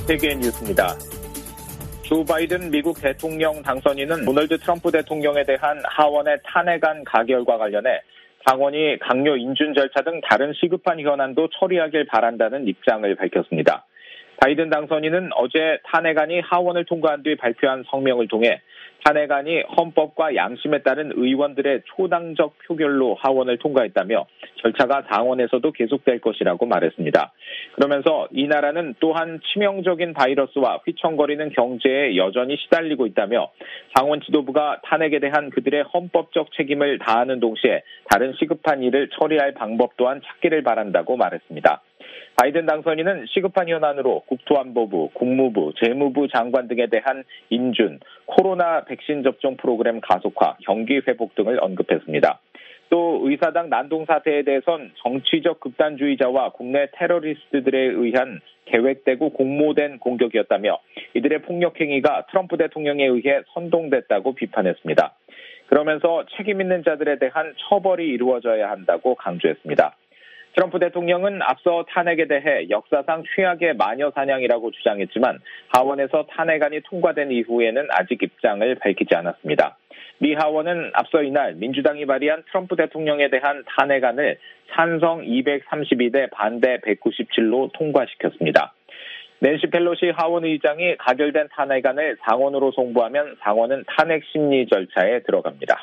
세계 뉴스입니다. 조 바이든 미국 대통령 당선인은 도널드 트럼프 대통령에 대한 하원의 탄핵안 가결과 관련해 상원이 강요 인준 절차 등 다른 시급한 현안도 처리하길 바란다는 입장을 밝혔습니다. 바이든 당선인은 어제 탄핵안이 하원을 통과한 뒤 발표한 성명을 통해 탄핵안이 헌법과 양심에 따른 의원들의 초당적 표결로 하원을 통과했다며 절차가 상원에서도 계속될 것이라고 말했습니다. 그러면서 이 나라는 또한 치명적인 바이러스와 휘청거리는 경제에 여전히 시달리고 있다며 상원 지도부가 탄핵에 대한 그들의 헌법적 책임을 다하는 동시에 다른 시급한 일을 처리할 방법 또한 찾기를 바란다고 말했습니다. 바이든 당선인은 시급한 현안으로 국토안보부, 국무부, 재무부 장관 등에 대한 인준, 코로나 백신 접종 프로그램 가속화, 경기 회복 등을 언급했습니다. 또 의사당 난동 사태에 대해선 정치적 극단주의자와 국내 테러리스트들에 의한 계획되고 공모된 공격이었다며 이들의 폭력 행위가 트럼프 대통령에 의해 선동됐다고 비판했습니다. 그러면서 책임 있는 자들에 대한 처벌이 이루어져야 한다고 강조했습니다. 트럼프 대통령은 앞서 탄핵에 대해 역사상 최악의 마녀 사냥이라고 주장했지만 하원에서 탄핵안이 통과된 이후에는 아직 입장을 밝히지 않았습니다. 미 하원은 앞서 이날 민주당이 발의한 트럼프 대통령에 대한 탄핵안을 찬성 232대 반대 197로 통과시켰습니다. 낸시 펠로시 하원 의장이 가결된 탄핵안을 상원으로 송부하면 상원은 탄핵 심리 절차에 들어갑니다.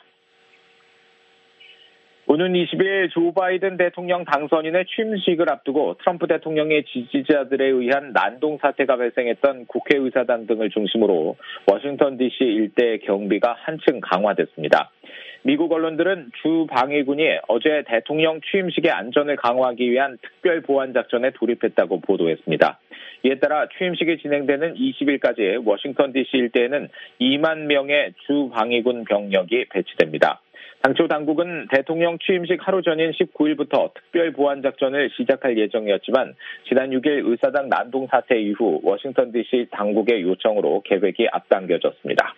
오는 20일 조 바이든 대통령 당선인의 취임식을 앞두고 트럼프 대통령의 지지자들에 의한 난동 사태가 발생했던 국회의사당 등을 중심으로 워싱턴 DC 일대 경비가 한층 강화됐습니다. 미국 언론들은 주 방위군이 어제 대통령 취임식의 안전을 강화하기 위한 특별 보안 작전에 돌입했다고 보도했습니다. 이에 따라 취임식이 진행되는 20일까지 워싱턴 DC 일대에는 2만 명의 주 방위군 병력이 배치됩니다. 당초 당국은 대통령 취임식 하루 전인 19일부터 특별 보안 작전을 시작할 예정이었지만 지난 6일 의사당 난동 사태 이후 워싱턴 DC 당국의 요청으로 계획이 앞당겨졌습니다.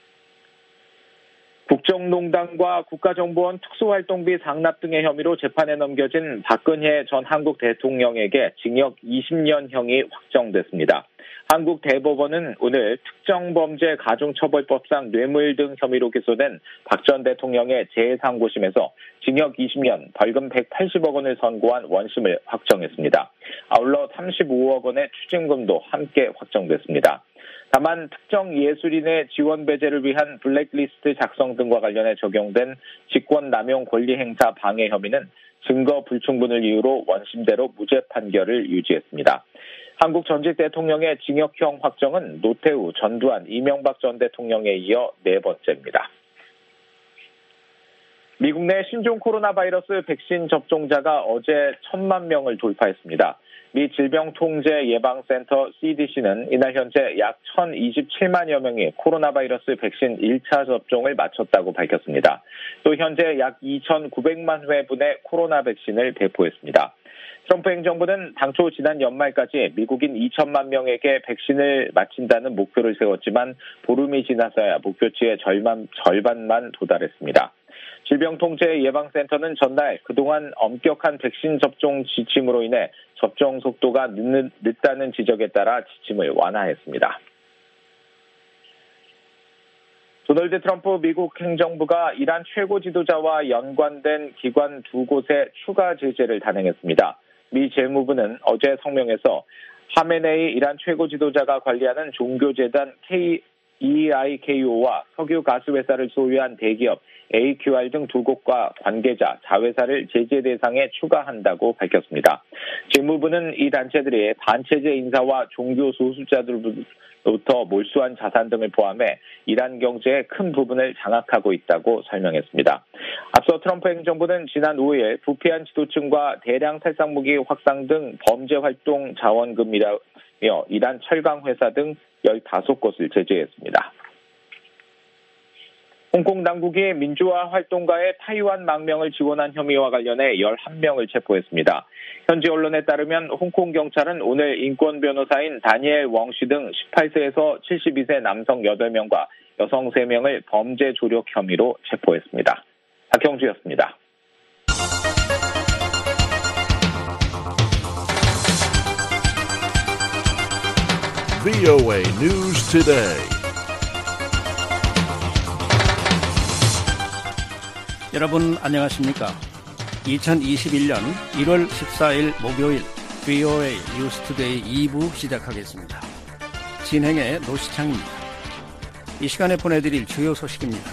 국정농단과 국가정보원 특수활동비 상납 등의 혐의로 재판에 넘겨진 박근혜 전 한국 대통령에게 징역 20년형이 확정됐습니다. 한국 대법원은 오늘 특정범죄 가중처벌법상 뇌물 등 혐의로 기소된 박 전 대통령의 재상고심에서 징역 20년, 벌금 180억 원을 선고한 원심을 확정했습니다. 아울러 35억 원의 추징금도 함께 확정됐습니다. 다만 특정 예술인의 지원 배제를 위한 블랙리스트 작성 등과 관련해 적용된 직권남용 권리행사 방해 혐의는 증거 불충분을 이유로 원심대로 무죄 판결을 유지했습니다. 한국 전직 대통령의 징역형 확정은 노태우, 전두환, 이명박 전 대통령에 이어 네 번째입니다. 미국 내 신종 코로나 바이러스 백신 접종자가 어제 1,000만 명을 돌파했습니다. 미 질병통제예방센터 CDC는 이날 현재 약 1,027만여 명이 코로나 바이러스 백신 1차 접종을 마쳤다고 밝혔습니다. 또 현재 약 2,900만 회분의 코로나 백신을 배포했습니다. 트럼프 행정부는 당초 지난 연말까지 미국인 2천만 명에게 백신을 마친다는 목표를 세웠지만 보름이 지나서야 목표치의 절반만 도달했습니다. 질병통제예방센터는 전날 그동안 엄격한 백신 접종 지침으로 인해 접종 속도가 늦다는 지적에 따라 지침을 완화했습니다. 도널드 트럼프 미국 행정부가 이란 최고 지도자와 연관된 기관 두 곳에 추가 제재를 단행했습니다. 미 재무부는 어제 성명에서 하메네이 이란 최고 지도자가 관리하는 종교재단 EIKO와 석유 가스 회사를 소유한 대기업 AQR 등 두 곳과 관계자, 자회사를 제재 대상에 추가한다고 밝혔습니다. 재무부는 이 단체들이 반체제 인사와 종교 소수자들로부터 몰수한 자산 등을 포함해 이란 경제의 큰 부분을 장악하고 있다고 설명했습니다. 앞서 트럼프 행정부는 지난 5일 부패한 지도층과 대량 살상 무기 확산 등 범죄 활동 자원금이라며 이란 철강 회사 등 15곳을 제재했습니다. 홍콩 당국이 민주화 활동가의 타이완 망명을 지원한 혐의와 관련해 11명을 체포했습니다. 현지 언론에 따르면 홍콩 경찰은 오늘 인권 변호사인 다니엘 웡씨 등 18세에서 72세 남성 8명과 여성 3명을 범죄 조력 혐의로 체포했습니다. 박형주였습니다. VOA News Today. 여러분 안녕하십니까? 2021년 1월 14일 목요일 VOA 뉴스 투데이 2부 시작하겠습니다. 진행의 노시창입니다. 이 시간에 보내드릴 주요 소식입니다.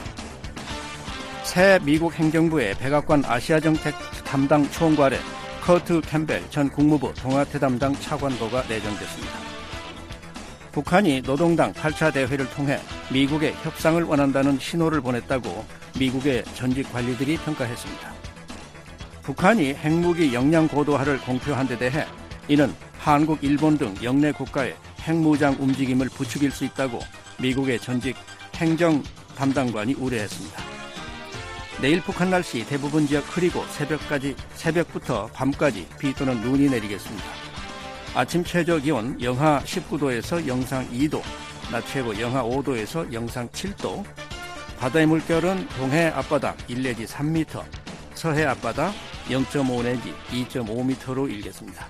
새 미국 행정부의 백악관 아시아정책 담당 총괄에 커트 캠벨 전 국무부 동아태 담당 차관보가 내정됐습니다. 북한이 노동당 8차 대회를 통해 미국에 협상을 원한다는 신호를 보냈다고 미국의 전직 관리들이 평가했습니다. 북한이 핵무기 역량 고도화를 공표한 데 대해 이는 한국, 일본 등 영내 국가의 핵무장 움직임을 부추길 수 있다고 미국의 전직 행정 담당관이 우려했습니다. 내일 북한 날씨 대부분 지역 흐리고 새벽부터 밤까지 비 또는 눈이 내리겠습니다. 아침 최저 기온 영하 19도에서 영상 2도, 낮 최고 영하 5도에서 영상 7도, 바다의 물결은 동해 앞바다 1 내지 3m, 서해 앞바다 0.5 내지 2.5m로 일겠습니다.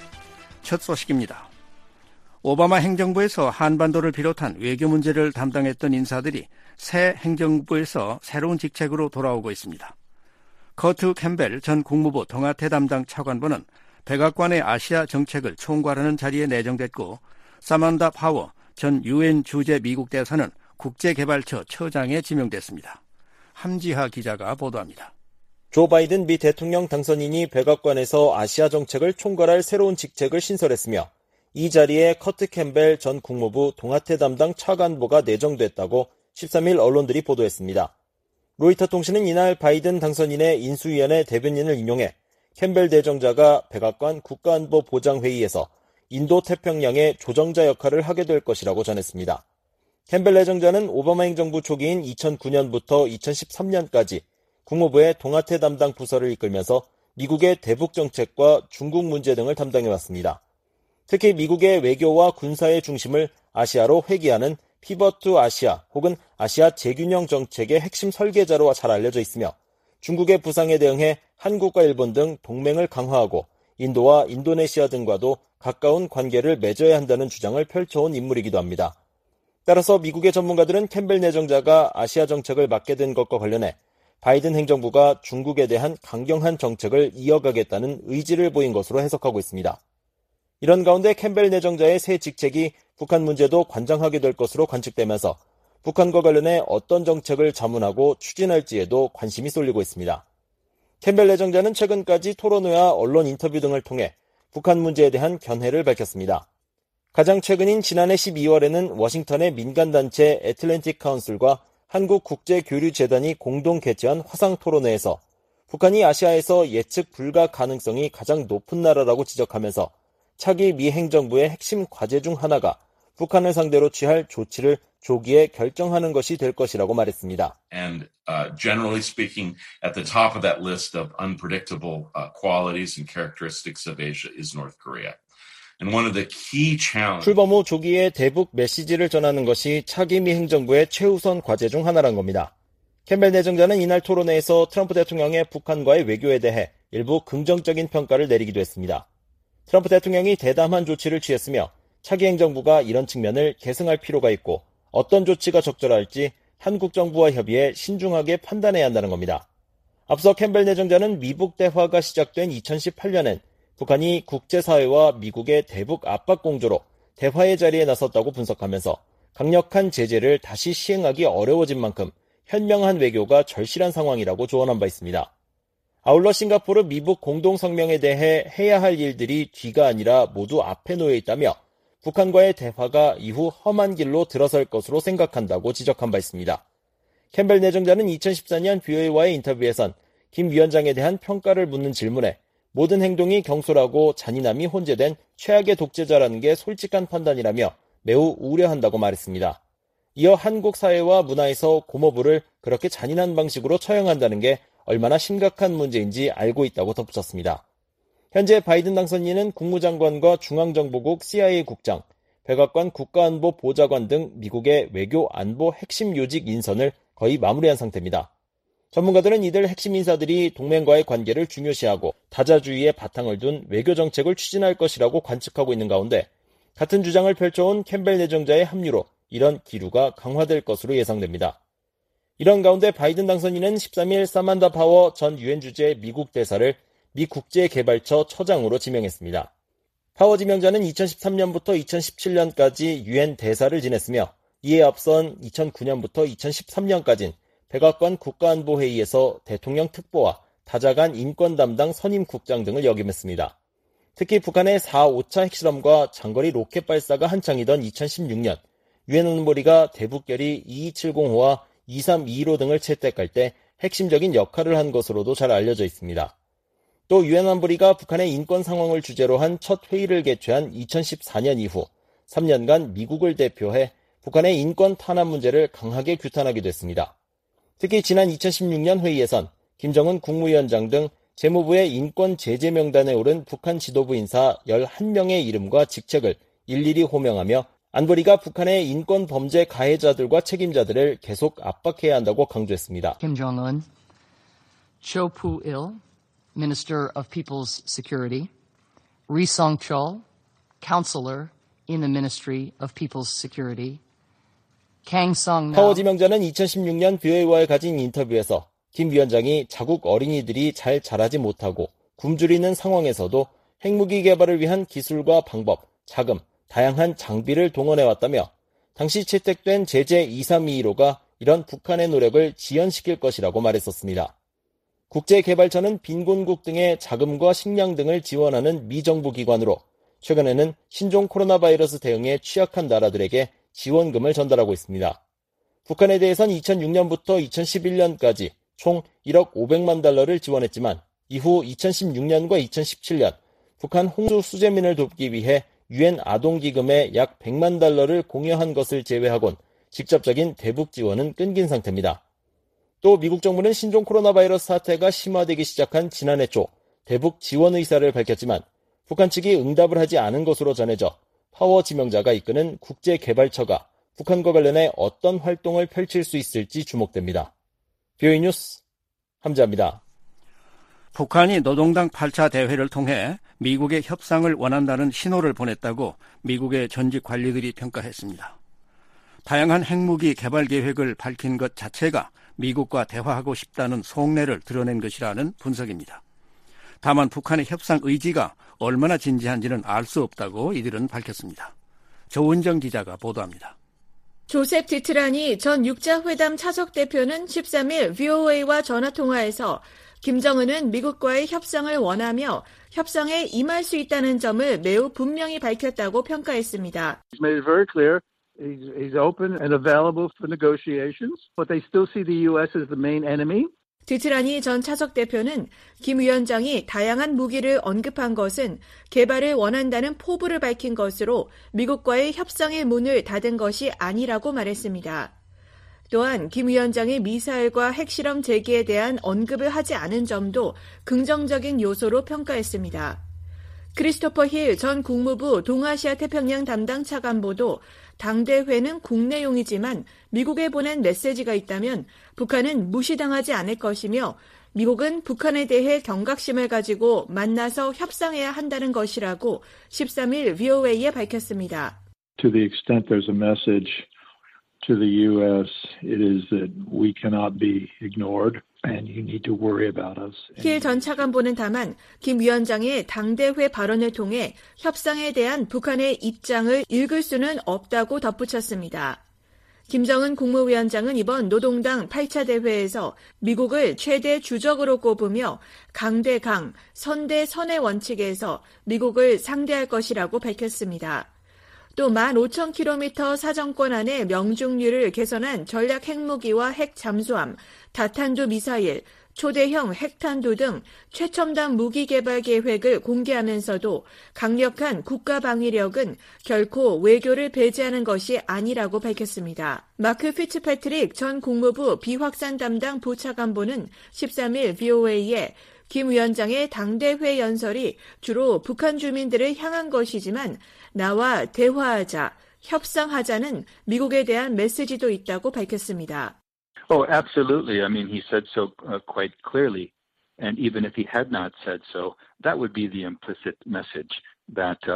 첫 소식입니다. 오바마 행정부에서 한반도를 비롯한 외교 문제를 담당했던 인사들이 새 행정부에서 새로운 직책으로 돌아오고 있습니다. 커트 캠벨 전 국무부 동아태 담당 차관보는 백악관의 아시아 정책을 총괄하는 자리에 내정됐고, 사만다 파워 전 유엔 주재 미국 대사는 국제개발처 처장에 지명됐습니다. 함지하 기자가 보도합니다. 조 바이든 미 대통령 당선인이 백악관에서 아시아 정책을 총괄할 새로운 직책을 신설했으며, 이 자리에 커트 캠벨 전 국무부 동아태 담당 차관보가 내정됐다고 13일 언론들이 보도했습니다. 로이터 통신은 이날 바이든 당선인의 인수위원회 대변인을 인용해 캠벨 내정자가 백악관 국가안보보장회의에서 인도태평양의 조정자 역할을 하게 될 것이라고 전했습니다. 캠벨 내정자는 오바마 행정부 초기인 2009년부터 2013년까지 국무부의 동아태 담당 부서를 이끌면서 미국의 대북 정책과 중국 문제 등을 담당해왔습니다. 특히 미국의 외교와 군사의 중심을 아시아로 회귀하는 피벗 투 아시아 혹은 아시아 재균형 정책의 핵심 설계자로 잘 알려져 있으며, 중국의 부상에 대응해 한국과 일본 등 동맹을 강화하고 인도와 인도네시아 등과도 가까운 관계를 맺어야 한다는 주장을 펼쳐온 인물이기도 합니다. 따라서 미국의 전문가들은 캠벨 내정자가 아시아 정책을 맡게 된 것과 관련해 바이든 행정부가 중국에 대한 강경한 정책을 이어가겠다는 의지를 보인 것으로 해석하고 있습니다. 이런 가운데 캠벨 내정자의 새 직책이 북한 문제도 관장하게 될 것으로 관측되면서 북한과 관련해 어떤 정책을 자문하고 추진할지에도 관심이 쏠리고 있습니다. 캠벨 내정자는 최근까지 토론회와 언론 인터뷰 등을 통해 북한 문제에 대한 견해를 밝혔습니다. 가장 최근인 지난해 12월에는 워싱턴의 민간단체 애틀랜틱 카운슬과 한국국제교류재단이 공동 개최한 화상토론회에서 북한이 아시아에서 예측 불가 가능성이 가장 높은 나라라고 지적하면서 차기 미 행정부의 핵심 과제 중 하나가 북한을 상대로 취할 조치를 조기에 결정하는 것이 될 것이라고 말했습니다. And generally speaking, at the top of that list of unpredictable qualities and characteristics of Asia is North Korea. And one of the key challenges. 출범 후 조기에 대북 메시지를 전하는 것이 차기 미 행정부의 최우선 과제 중 하나란 겁니다. 캠벨 내정자는 이날 토론회에서 트럼프 대통령의 북한과의 외교에 대해 일부 긍정적인 평가를 내리기도 했습니다. 트럼프 대통령이 대담한 조치를 취했으며 차기 행정부가 이런 측면을 계승할 필요가 있고 어떤 조치가 적절할지 한국 정부와 협의해 신중하게 판단해야 한다는 겁니다. 앞서 캠벨 내정자는 미북 대화가 시작된 2018년엔 북한이 국제사회와 미국의 대북 압박 공조로 대화의 자리에 나섰다고 분석하면서 강력한 제재를 다시 시행하기 어려워진 만큼 현명한 외교가 절실한 상황이라고 조언한 바 있습니다. 아울러 싱가포르 미북 공동성명에 대해 해야 할 일들이 뒤가 아니라 모두 앞에 놓여 있다며 북한과의 대화가 이후 험한 길로 들어설 것으로 생각한다고 지적한 바 있습니다. 캠벨 내정자는 2014년 VOA와의 인터뷰에선 김 위원장에 대한 평가를 묻는 질문에 모든 행동이 경솔하고 잔인함이 혼재된 최악의 독재자라는 게 솔직한 판단이라며 매우 우려한다고 말했습니다. 이어 한국 사회와 문화에서 고모부를 그렇게 잔인한 방식으로 처형한다는 게 얼마나 심각한 문제인지 알고 있다고 덧붙였습니다. 현재 바이든 당선인은 국무장관과 중앙정보국 CIA 국장, 백악관 국가안보보좌관 등 미국의 외교 안보 핵심 요직 인선을 거의 마무리한 상태입니다. 전문가들은 이들 핵심 인사들이 동맹과의 관계를 중요시하고 다자주의에 바탕을 둔 외교 정책을 추진할 것이라고 관측하고 있는 가운데 같은 주장을 펼쳐온 캠벨 내정자의 합류로 이런 기류가 강화될 것으로 예상됩니다. 이런 가운데 바이든 당선인은 13일 사만다 파워 전 유엔 주재 미국 대사를 미 국제개발처 처장으로 지명했습니다. 파워 지명자는 2013년부터 2017년까지 유엔 대사를 지냈으며 이에 앞선 2009년부터 2013년까지는 백악관 국가안보회의에서 대통령 특보와 다자간 인권 담당 선임국장 등을 역임했습니다. 특히 북한의 4, 5차 핵실험과 장거리 로켓 발사가 한창이던 2016년 유엔 안보리가 대북결의 2270호와 2321호 등을 채택할 때 핵심적인 역할을 한 것으로도 잘 알려져 있습니다. 또 유엔 안보리가 북한의 인권 상황을 주제로 한 첫 회의를 개최한 2014년 이후 3년간 미국을 대표해 북한의 인권 탄압 문제를 강하게 규탄하기도 했습니다. 특히 지난 2016년 회의에선 김정은 국무위원장 등 재무부의 인권 제재 명단에 오른 북한 지도부 인사 11명의 이름과 직책을 일일이 호명하며 안보리가 북한의 인권 범죄 가해자들과 책임자들을 계속 압박해야 한다고 강조했습니다. 김정은, Cho Poo-il, Minister of People's Security, Ri Song-chol, Counselor in the Ministry of People's Security, Kang Song-nam. 파워 지명자는 2016년 VOA와의 가진 인터뷰에서 김 위원장이 자국 어린이들이 잘 자라지 못하고 굶주리는 상황에서도 핵무기 개발을 위한 기술과 방법, 자금, 다양한 장비를 동원해왔다며 당시 채택된 제재 2321호가 이런 북한의 노력을 지연시킬 것이라고 말했었습니다. 국제개발처는 빈곤국 등의 자금과 식량 등을 지원하는 미정부 기관으로 최근에는 신종 코로나 바이러스 대응에 취약한 나라들에게 지원금을 전달하고 있습니다. 북한에 대해선 2006년부터 2011년까지 총 1억 500만 달러를 지원했지만 이후 2016년과 2017년 북한 홍수 수재민을 돕기 위해 유엔 아동기금에 약 100만 달러를 공여한 것을 제외하곤 직접적인 대북 지원은 끊긴 상태입니다. 또 미국 정부는 신종 코로나 바이러스 사태가 심화되기 시작한 지난해 초 대북 지원 의사를 밝혔지만 북한 측이 응답을 하지 않은 것으로 전해져 파워 지명자가 이끄는 국제개발처가 북한과 관련해 어떤 활동을 펼칠 수 있을지 주목됩니다. VOA 뉴스 함자입니다. 북한이 노동당 8차 대회를 통해 미국의 협상을 원한다는 신호를 보냈다고 미국의 전직 관리들이 평가했습니다. 다양한 핵무기 개발 계획을 밝힌 것 자체가 미국과 대화하고 싶다는 속내를 드러낸 것이라는 분석입니다. 다만 북한의 협상 의지가 얼마나 진지한지는 알 수 없다고 이들은 밝혔습니다. 조은정 기자가 보도합니다. 조셉 디트라니 전 육자회담 차석 대표는 13일 VOA와 전화통화에서 김정은은 미국과의 협상을 원하며 협상에 임할 수 있다는 점을 매우 분명히 밝혔다고 평가했습니다. He's made it very clear he's open and available for negotiations, but they still see the U.S. as the main enemy. 디트라니 전 차석 대표는 김 위원장이 다양한 무기를 언급한 것은 개발을 원한다는 포부를 밝힌 것으로 미국과의 협상의 문을 닫은 것이 아니라고 말했습니다. 또한 김 위원장의 미사일과 핵실험 재개에 대한 언급을 하지 않은 점도 긍정적인 요소로 평가했습니다. 크리스토퍼 힐 전 국무부 동아시아 태평양 담당 차관보도 당대회는 국내용이지만 미국에 보낸 메시지가 있다면 북한은 무시당하지 않을 것이며 미국은 북한에 대해 경각심을 가지고 만나서 협상해야 한다는 것이라고 13일 VOA에 밝혔습니다. To the extent there's a message to the U.S., it is that we cannot be ignored. And you need to worry about us. 힐 전 차관보는 다만 김 위원장의 당대회 발언을 통해 협상에 대한 북한의 입장을 읽을 수는 없다고 덧붙였습니다. 김정은 국무위원장은 이번 노동당 8차 대회에서 미국을 최대 주적으로 꼽으며 강대강, 선대선의 원칙에서 미국을 상대할 것이라고 밝혔습니다. 또 15,000km 사정권 안에 명중률을 개선한 전략 핵무기와 핵 잠수함, 다탄두 미사일, 초대형 핵탄두 등 최첨단 무기 개발 계획을 공개하면서도 강력한 국가 방위력은 결코 외교를 배제하는 것이 아니라고 밝혔습니다. 마크 피츠패트릭 전 국무부 비확산 담당 부차관보는 13일 VOA에 김 위원장의 당대회 연설이 주로 북한 주민들을 향한 것이지만 나와 대화하자, 협상하자는 미국에 대한 메시지도 있다고 밝혔습니다. Oh, absolutely. I mean, he said so quite clearly. And even if he had not said so, that would be the implicit message that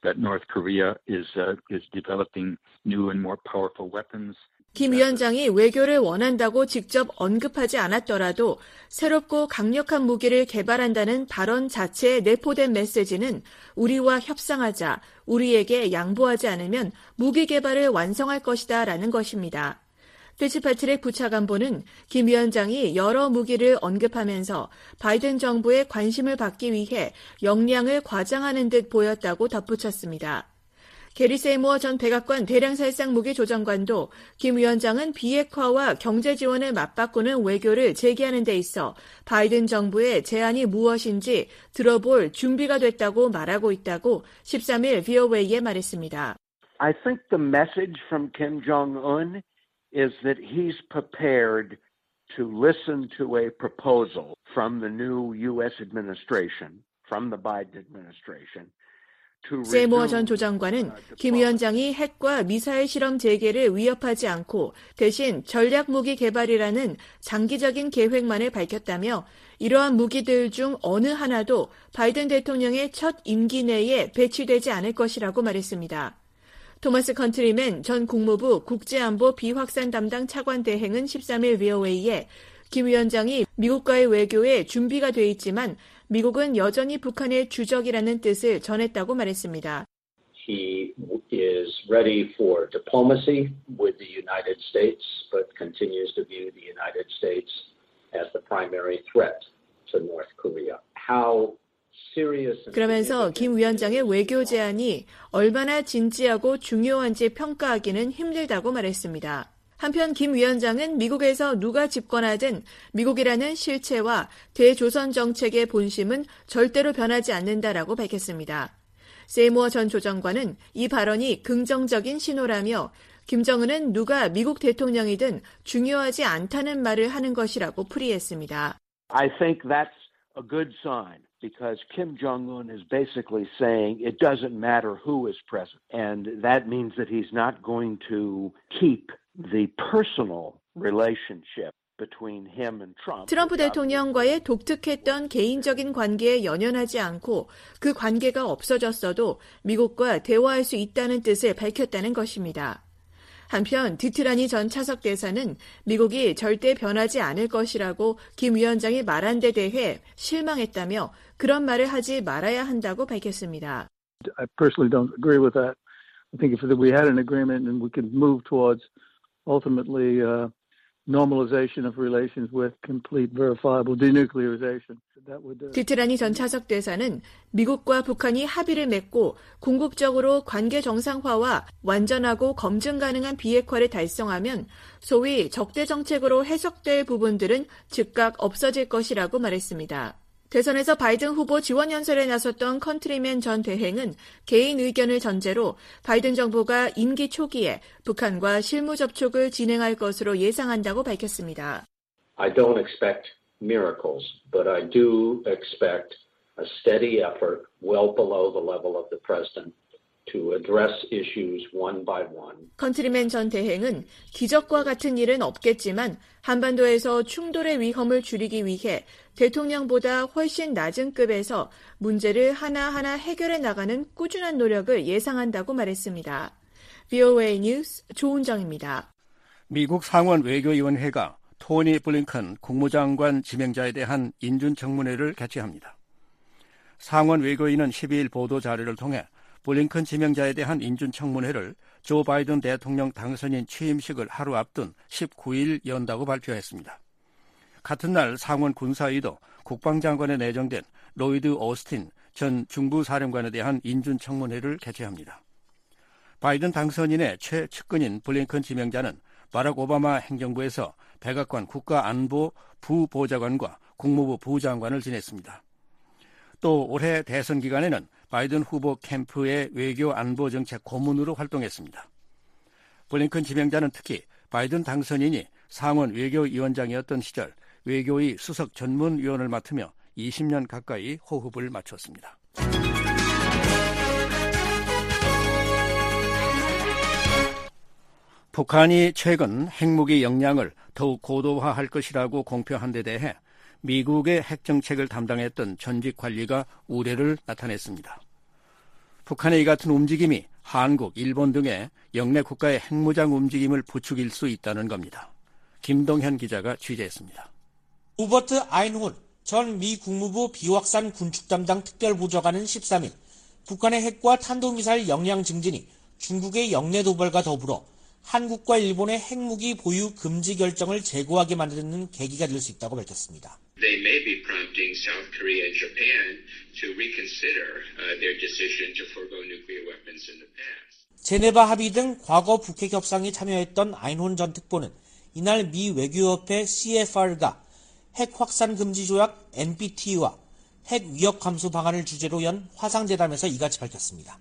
that North Korea is developing new and more powerful weapons. 김 위원장이 외교를 원한다고 직접 언급하지 않았더라도 새롭고 강력한 무기를 개발한다는 발언 자체에 내포된 메시지는 우리와 협상하자, 우리에게 양보하지 않으면 무기 개발을 완성할 것이다 라는 것입니다. 피츠패트릭 부차관보는 김 위원장이 여러 무기를 언급하면서 바이든 정부의 관심을 받기 위해 역량을 과장하는 듯 보였다고 덧붙였습니다. 게리 세이모어 전 백악관 대량살상 무기 조정관도 김 위원장은 비핵화와 경제 지원을 맞바꾸는 외교를 제기하는 데 있어 바이든 정부의 제안이 무엇인지 들어볼 준비가 됐다고 말하고 있다고 13일 VOA에 말했습니다. I think the message from Kim Jong-un is that he's prepared to listen to a proposal from the new U.S. administration, from the Biden administration. 세이모어 전 조정관은 김 위원장이 핵과 미사일 실험 재개를 위협하지 않고 대신 전략무기 개발이라는 장기적인 계획만을 밝혔다며 이러한 무기들 중 어느 하나도 바이든 대통령의 첫 임기 내에 배치되지 않을 것이라고 말했습니다. 토마스 컨트리맨 전 국무부 국제안보 비확산 담당 차관 대행은 13일 VOA에 김 위원장이 미국과의 외교에 준비가 돼 있지만 미국은 여전히 북한의 주적이라는 뜻을 전했다고 말했습니다. He is ready for diplomacy with the United States, but continues to view the United States as the primary threat to North Korea. How 그러면서 김 위원장의 외교 제안이 얼마나 진지하고 중요한지 평가하기는 힘들다고 말했습니다. 한편 김 위원장은 미국에서 누가 집권하든 미국이라는 실체와 대조선 정책의 본심은 절대로 변하지 않는다라고 밝혔습니다. 세이모어 전 조정관은 이 발언이 긍정적인 신호라며 김정은은 누가 미국 대통령이든 중요하지 않다는 말을 하는 것이라고 풀이했습니다. I think that's a good sign. Because Kim Jong-un is basically saying it doesn't matter who is president. And that means that he's not going to keep the personal relationship between him and Trump. 트럼프 대통령과의 독특했던 개인적인 관계에 연연하지 않고 그 관계가 없어졌어도 미국과 대화할 수 있다는 뜻을 밝혔다는 것입니다. 한편 디트라니 전 차석 대사는 미국이 절대 변하지 않을 것이라고 김 위원장이 말한 데 대해 실망했다며 그런 말을 하지 말아야 한다고 밝혔습니다. I personally don't agree with that. I think if we had an agreement and we could move towards ultimately normalization of relations with complete verifiable denuclearization. 디트라니 전 차석 대사는 미국과 북한이 합의를 맺고 궁극적으로 관계 정상화와 완전하고 검증 가능한 비핵화를 달성하면 소위 적대 정책으로 해석될 부분들은 즉각 없어질 것이라고 말했습니다. 대선에서 바이든 후보 지원 연설에 나섰던 컨트리맨 전 대행은 개인 의견을 전제로 바이든 정부가 임기 초기에 북한과 실무 접촉을 진행할 것으로 예상한다고 밝혔습니다. I don't expect miracles, but I do expect a steady effort well below the level of the president to address issues one by one. 컨트리맨 전 대행은 기적과 같은 일은 없겠지만 한반도에서 충돌의 위험을 줄이기 위해 대통령보다 훨씬 낮은 급에서 문제를 하나하나 해결해 나가는 꾸준한 노력을 예상한다고 말했습니다. VOA 뉴스 조은정입니다. 미국 상원 외교위원회가 토니 블링컨 국무장관 지명자에 대한 인준청문회를 개최합니다. 상원 외교위는 12일 보도자료를 통해 블링컨 지명자에 대한 인준청문회를 조 바이든 대통령 당선인 취임식을 하루 앞둔 19일 연다고 발표했습니다. 같은 날 상원 군사위도 국방장관에 내정된 로이드 오스틴 전 중부사령관에 대한 인준청문회를 개최합니다. 바이든 당선인의 최측근인 블링컨 지명자는 바락 오바마 행정부에서 백악관 국가안보 부보좌관과 국무부 부장관을 지냈습니다. 또 올해 대선 기간에는 바이든 후보 캠프의 외교 안보 정책 고문으로 활동했습니다. 블링컨 지명자는 특히 바이든 당선인이 상원 외교위원장이었던 시절 외교위 수석 전문위원을 맡으며 20년 가까이 호흡을 맞췄습니다. 북한이 최근 핵무기 역량을 더욱 고도화할 것이라고 공표한 데 대해 미국의 핵정책을 담당했던 전직 관리가 우려를 나타냈습니다. 북한의 이 같은 움직임이 한국, 일본 등의 영내 국가의 핵무장 움직임을 부추길 수 있다는 겁니다. 김동현 기자가 취재했습니다. 로버트 아인혼 전 미 국무부 비확산 군축 담당 특별보좌관은 13일 북한의 핵과 탄도미사일 역량 증진이 중국의 영내 도발과 더불어 한국과 일본의 핵무기 보유 금지 결정을 재고하게 만드는 계기가 될 수 있다고 밝혔습니다. They may be prompting South Korea and Japan to reconsider their decision to forgo nuclear weapons in the past. 제네바 합의 등 과거 북핵 협상에 참여했던 아인혼 전 특보는 이날 미 외교협회 CFR가 핵 확산 금지 조약 NPT와 핵 위협 감소 방안을 주제로 연 화상대담에서 이같이 밝혔습니다.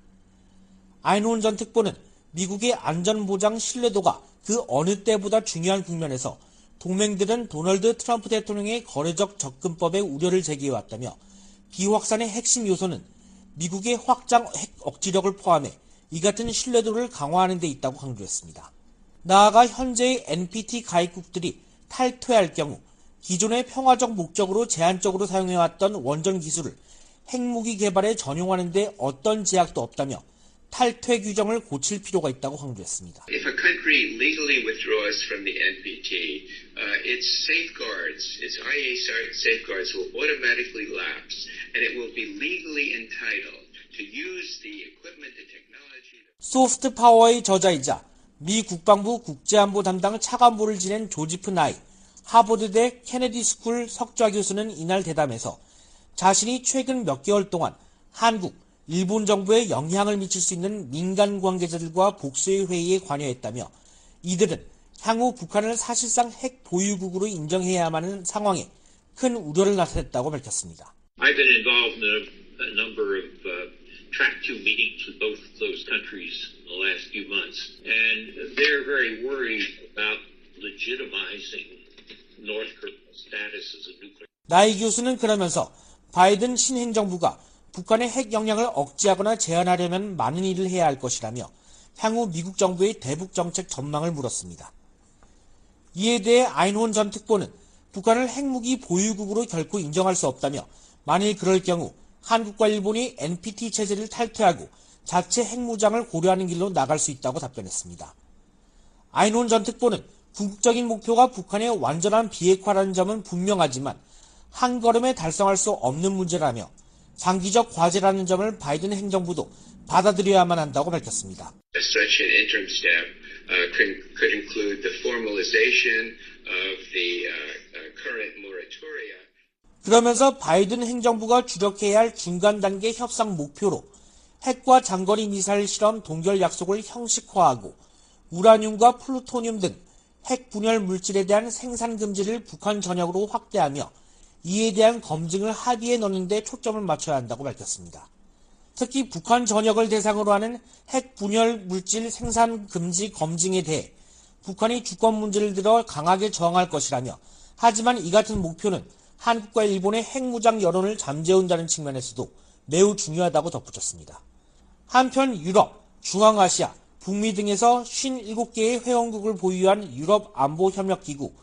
아인혼 전 특보는 미국의 안전보장 신뢰도가 그 어느 때보다 중요한 국면에서 동맹들은 도널드 트럼프 대통령의 거래적 접근법에 우려를 제기해왔다며 비확산의 핵심 요소는 미국의 확장 핵 억지력을 포함해 이 같은 신뢰도를 강화하는 데 있다고 강조했습니다. 나아가 현재의 NPT 가입국들이 탈퇴할 경우 기존의 평화적 목적으로 제한적으로 사용해왔던 원전 기술을 핵무기 개발에 전용하는 데 어떤 제약도 없다며 탈퇴 규정을 고칠 필요가 있다고 강조했습니다. If a country legally withdraws from the NPT, its safeguards, its IA safeguards will automatically lapse, and it will be legally entitled to use the equipment and technology. 소프트 파워의 저자이자 미 국방부 국제안보 담당 차관보를 지낸 조지프 나이 하버드대 케네디 스쿨 석좌 교수는 이날 대담에서 자신이 최근 몇 개월 동안 한국, 일본 정부에 영향을 미칠 수 있는 민간 관계자들과 복수의 회의에 관여했다며 이들은 향후 북한을 사실상 핵 보유국으로 인정해야만 하는 상황에 큰 우려를 나타냈다고 밝혔습니다. I've been involved in a number of track 2 meetings with both those countries in the last few months, and they're very worried about legitimizing North Korea's status as a nuclear. 나이 교수는 그러면서 바이든 신행정부가 북한의 핵 역량을 억제하거나 제한하려면 많은 일을 해야 할 것이라며 향후 미국 정부의 대북 정책 전망을 물었습니다. 이에 대해 아인혼 전 특보는 북한을 핵무기 보유국으로 결코 인정할 수 없다며 만일 그럴 경우 한국과 일본이 NPT 체제를 탈퇴하고 자체 핵무장을 고려하는 길로 나갈 수 있다고 답변했습니다. 아인혼 전 특보는 궁극적인 목표가 북한의 완전한 비핵화라는 점은 분명하지만 한 걸음에 달성할 수 없는 문제라며 장기적 과제라는 점을 바이든 행정부도 받아들여야만 한다고 밝혔습니다. Such an interim step could include the formalization of the current moratoria. 그러면서 바이든 행정부가 주력해야 할 중간 단계 협상 목표로 핵과 장거리 미사일 실험 동결 약속을 형식화하고 우라늄과 플루토늄 등 핵 분열 물질에 대한 생산 금지를 북한 전역으로 확대하며 이에 대한 검증을 합의에 넣는 데 초점을 맞춰야 한다고 밝혔습니다. 특히 북한 전역을 대상으로 하는 핵 분열 물질 생산 금지 검증에 대해 북한이 주권 문제를 들어 강하게 저항할 것이라며 하지만 이 같은 목표는 한국과 일본의 핵무장 여론을 잠재운다는 측면에서도 매우 중요하다고 덧붙였습니다. 한편 유럽, 중앙아시아, 북미 등에서 57개의 회원국을 보유한 유럽안보협력기구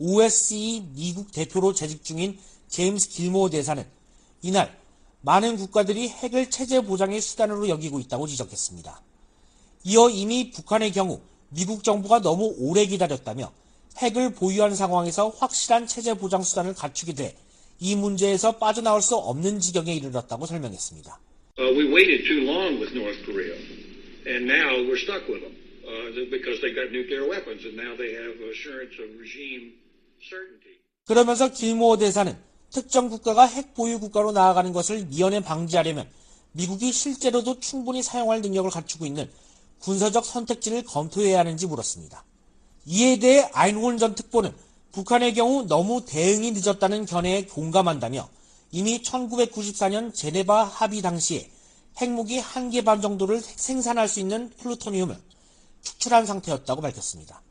OSCE 미국 대표로 재직 중인 제임스 길모어 대사는 이날 많은 국가들이 핵을 체제 보장의 수단으로 여기고 있다고 지적했습니다. 이어 이미 북한의 경우 미국 정부가 너무 오래 기다렸다며 핵을 보유한 상황에서 확실한 체제 보장 수단을 갖추게 돼 이 문제에서 빠져나올 수 없는 지경에 이르렀다고 설명했습니다. We waited too long with North Korea, and now we're stuck with them because they got nuclear weapons, and now they have assurance of regime certainty. 그러면서 길모어 대사는 특정 국가가 핵 보유 국가로 나아가는 것을 미연에 방지하려면 미국이 실제로도 충분히 사용할 능력을 갖추고 있는 군사적 선택지를 검토해야 하는지 물었습니다. 이에 대해 아인혼 전 특보는 북한의 경우 너무 대응이 늦었다는 견해에 공감한다며 이미 1994년 제네바 합의 당시에 핵무기 1개 반 정도를 생산할 수 있는 플루토늄을 축출한 상태였다고 밝혔습니다.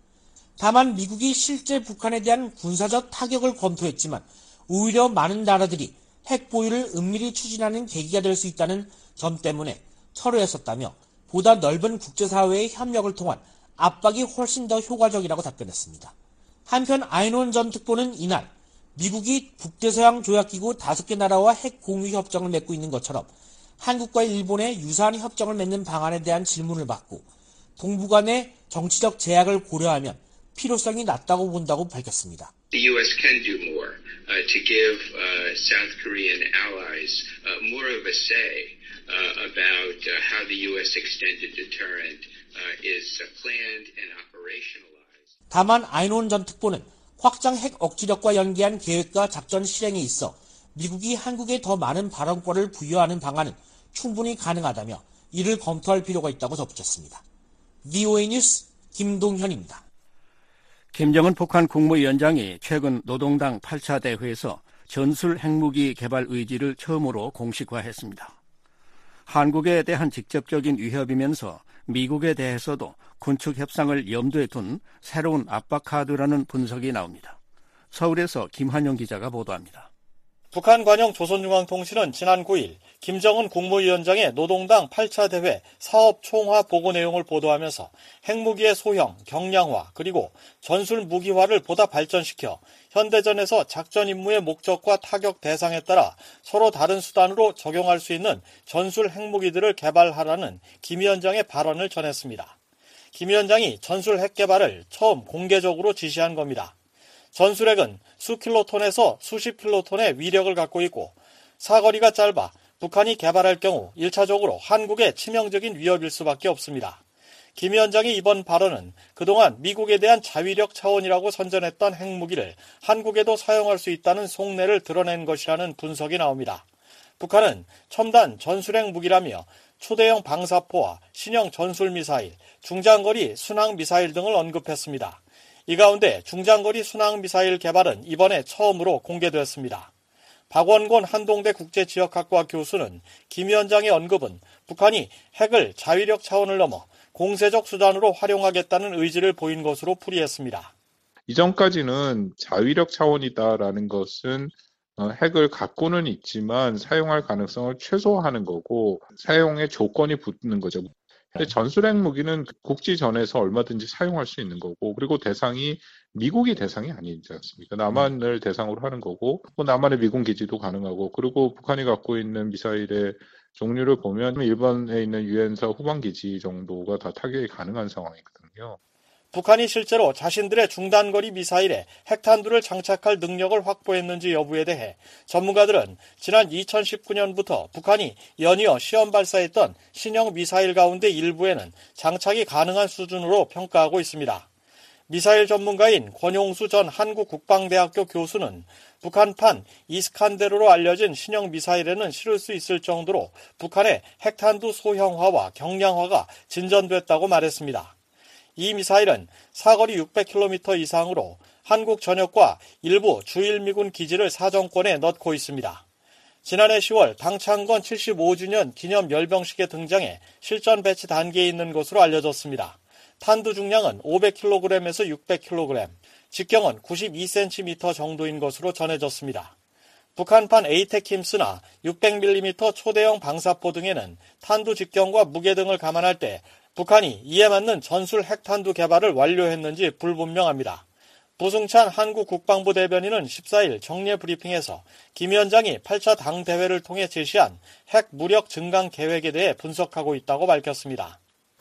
다만 미국이 실제 북한에 대한 군사적 타격을 검토했지만 오히려 많은 나라들이 핵 보유를 은밀히 추진하는 계기가 될 수 있다는 점 때문에 철회했었다며 보다 넓은 국제사회의 협력을 통한 압박이 훨씬 더 효과적이라고 답변했습니다. 한편 아인혼 전 특보는 이날 미국이 북대서양 조약기구 5개 나라와 핵 공유 협정을 맺고 있는 것처럼 한국과 일본의 유사한 협정을 맺는 방안에 대한 질문을 받고 동북 간의 정치적 제약을 고려하면 필요성이 낮다고 본다고 밝혔습니다. The U.S. can do more to give South Korean allies more of a say about how the U.S. extended deterrent is planned and operationalized. 다만 아이논 전 특보는 확장 핵 억지력과 연계한 계획과 작전 실행에 있어 미국이 한국에 더 많은 발언권을 부여하는 방안은 충분히 가능하다며 이를 검토할 필요가 있다고 덧붙였습니다. VOA 뉴스 김동현입니다. 김정은 북한 국무위원장이 최근 노동당 8차 대회에서 전술 핵무기 개발 의지를 처음으로 공식화했습니다. 한국에 대한 직접적인 위협이면서 미국에 대해서도 군축 협상을 염두에 둔 새로운 압박 카드라는 분석이 나옵니다. 서울에서 김한영 기자가 보도합니다. 북한 관영 조선중앙통신은 지난 9일 김정은 국무위원장의 노동당 8차 대회 사업 총화 보고 내용을 보도하면서 핵무기의 소형, 경량화 그리고 전술 무기화를 보다 발전시켜 현대전에서 작전 임무의 목적과 타격 대상에 따라 서로 다른 수단으로 적용할 수 있는 전술 핵무기들을 개발하라는 김 위원장의 발언을 전했습니다. 김 위원장이 전술 핵 개발을 처음 공개적으로 지시한 겁니다. 전술핵은 수킬로톤에서 수십 킬로톤의 위력을 갖고 있고 사거리가 짧아 북한이 개발할 경우 1차적으로 한국에 치명적인 위협일 수밖에 없습니다. 김 위원장의 이번 발언은 그동안 미국에 대한 자위력 차원이라고 선전했던 핵무기를 한국에도 사용할 수 있다는 속내를 드러낸 것이라는 분석이 나옵니다. 북한은 첨단 전술핵 무기라며 초대형 방사포와 신형 전술미사일, 중장거리 순항미사일 등을 언급했습니다. 이 가운데 중장거리 순항미사일 개발은 이번에 처음으로 공개됐습니다. 박원곤 한동대 국제지역학과 교수는 김 위원장의 언급은 북한이 핵을 자위력 차원을 넘어 공세적 수단으로 활용하겠다는 의지를 보인 것으로 풀이했습니다. 이전까지는 자위력 차원이다라는 것은 핵을 갖고는 있지만 사용할 가능성을 최소화하는 거고 사용의 조건이 붙는 거죠. 근데 전술핵 무기는 국지전에서 얼마든지 사용할 수 있는 거고 그리고 대상이 미국이 대상이 아니지 않습니까? 남한을 대상으로 하는 거고 또 남한의 미군 기지도 가능하고 그리고 북한이 갖고 있는 미사일의 종류를 보면 일본에 있는 유엔사 후방 기지 정도가 다 타격이 가능한 상황이거든요. 북한이 실제로 자신들의 중단거리 미사일에 핵탄두를 장착할 능력을 확보했는지 여부에 대해 전문가들은 지난 2019년부터 북한이 연이어 시험 발사했던 신형 미사일 가운데 일부에는 장착이 가능한 수준으로 평가하고 있습니다. 미사일 전문가인 권용수 전 한국국방대학교 교수는 북한판 이스칸데르로 알려진 신형 미사일에는 실을 수 있을 정도로 북한의 핵탄두 소형화와 경량화가 진전됐다고 말했습니다. 이 미사일은 사거리 600km 이상으로 한국 전역과 일부 주일미군 기지를 사정권에 넣고 있습니다. 지난해 10월 당창건 75주년 기념 열병식에 등장해 실전 배치 단계에 있는 것으로 알려졌습니다. 탄두 중량은 500kg에서 600kg, 직경은 92cm 정도인 것으로 전해졌습니다. 북한판 에이테킴스나 600mm 초대형 방사포 등에는 탄두 직경과 무게 등을 감안할 때 북한이 이에 맞는 전술 핵탄두 개발을 완료했는지 불분명합니다. 부승찬 한국 국방부 대변인은 14일 정례 브리핑에서 김 위원장이 8차 당대회를 통해 제시한 핵 무력 증강 계획에 대해 분석하고 있다고 밝혔습니다.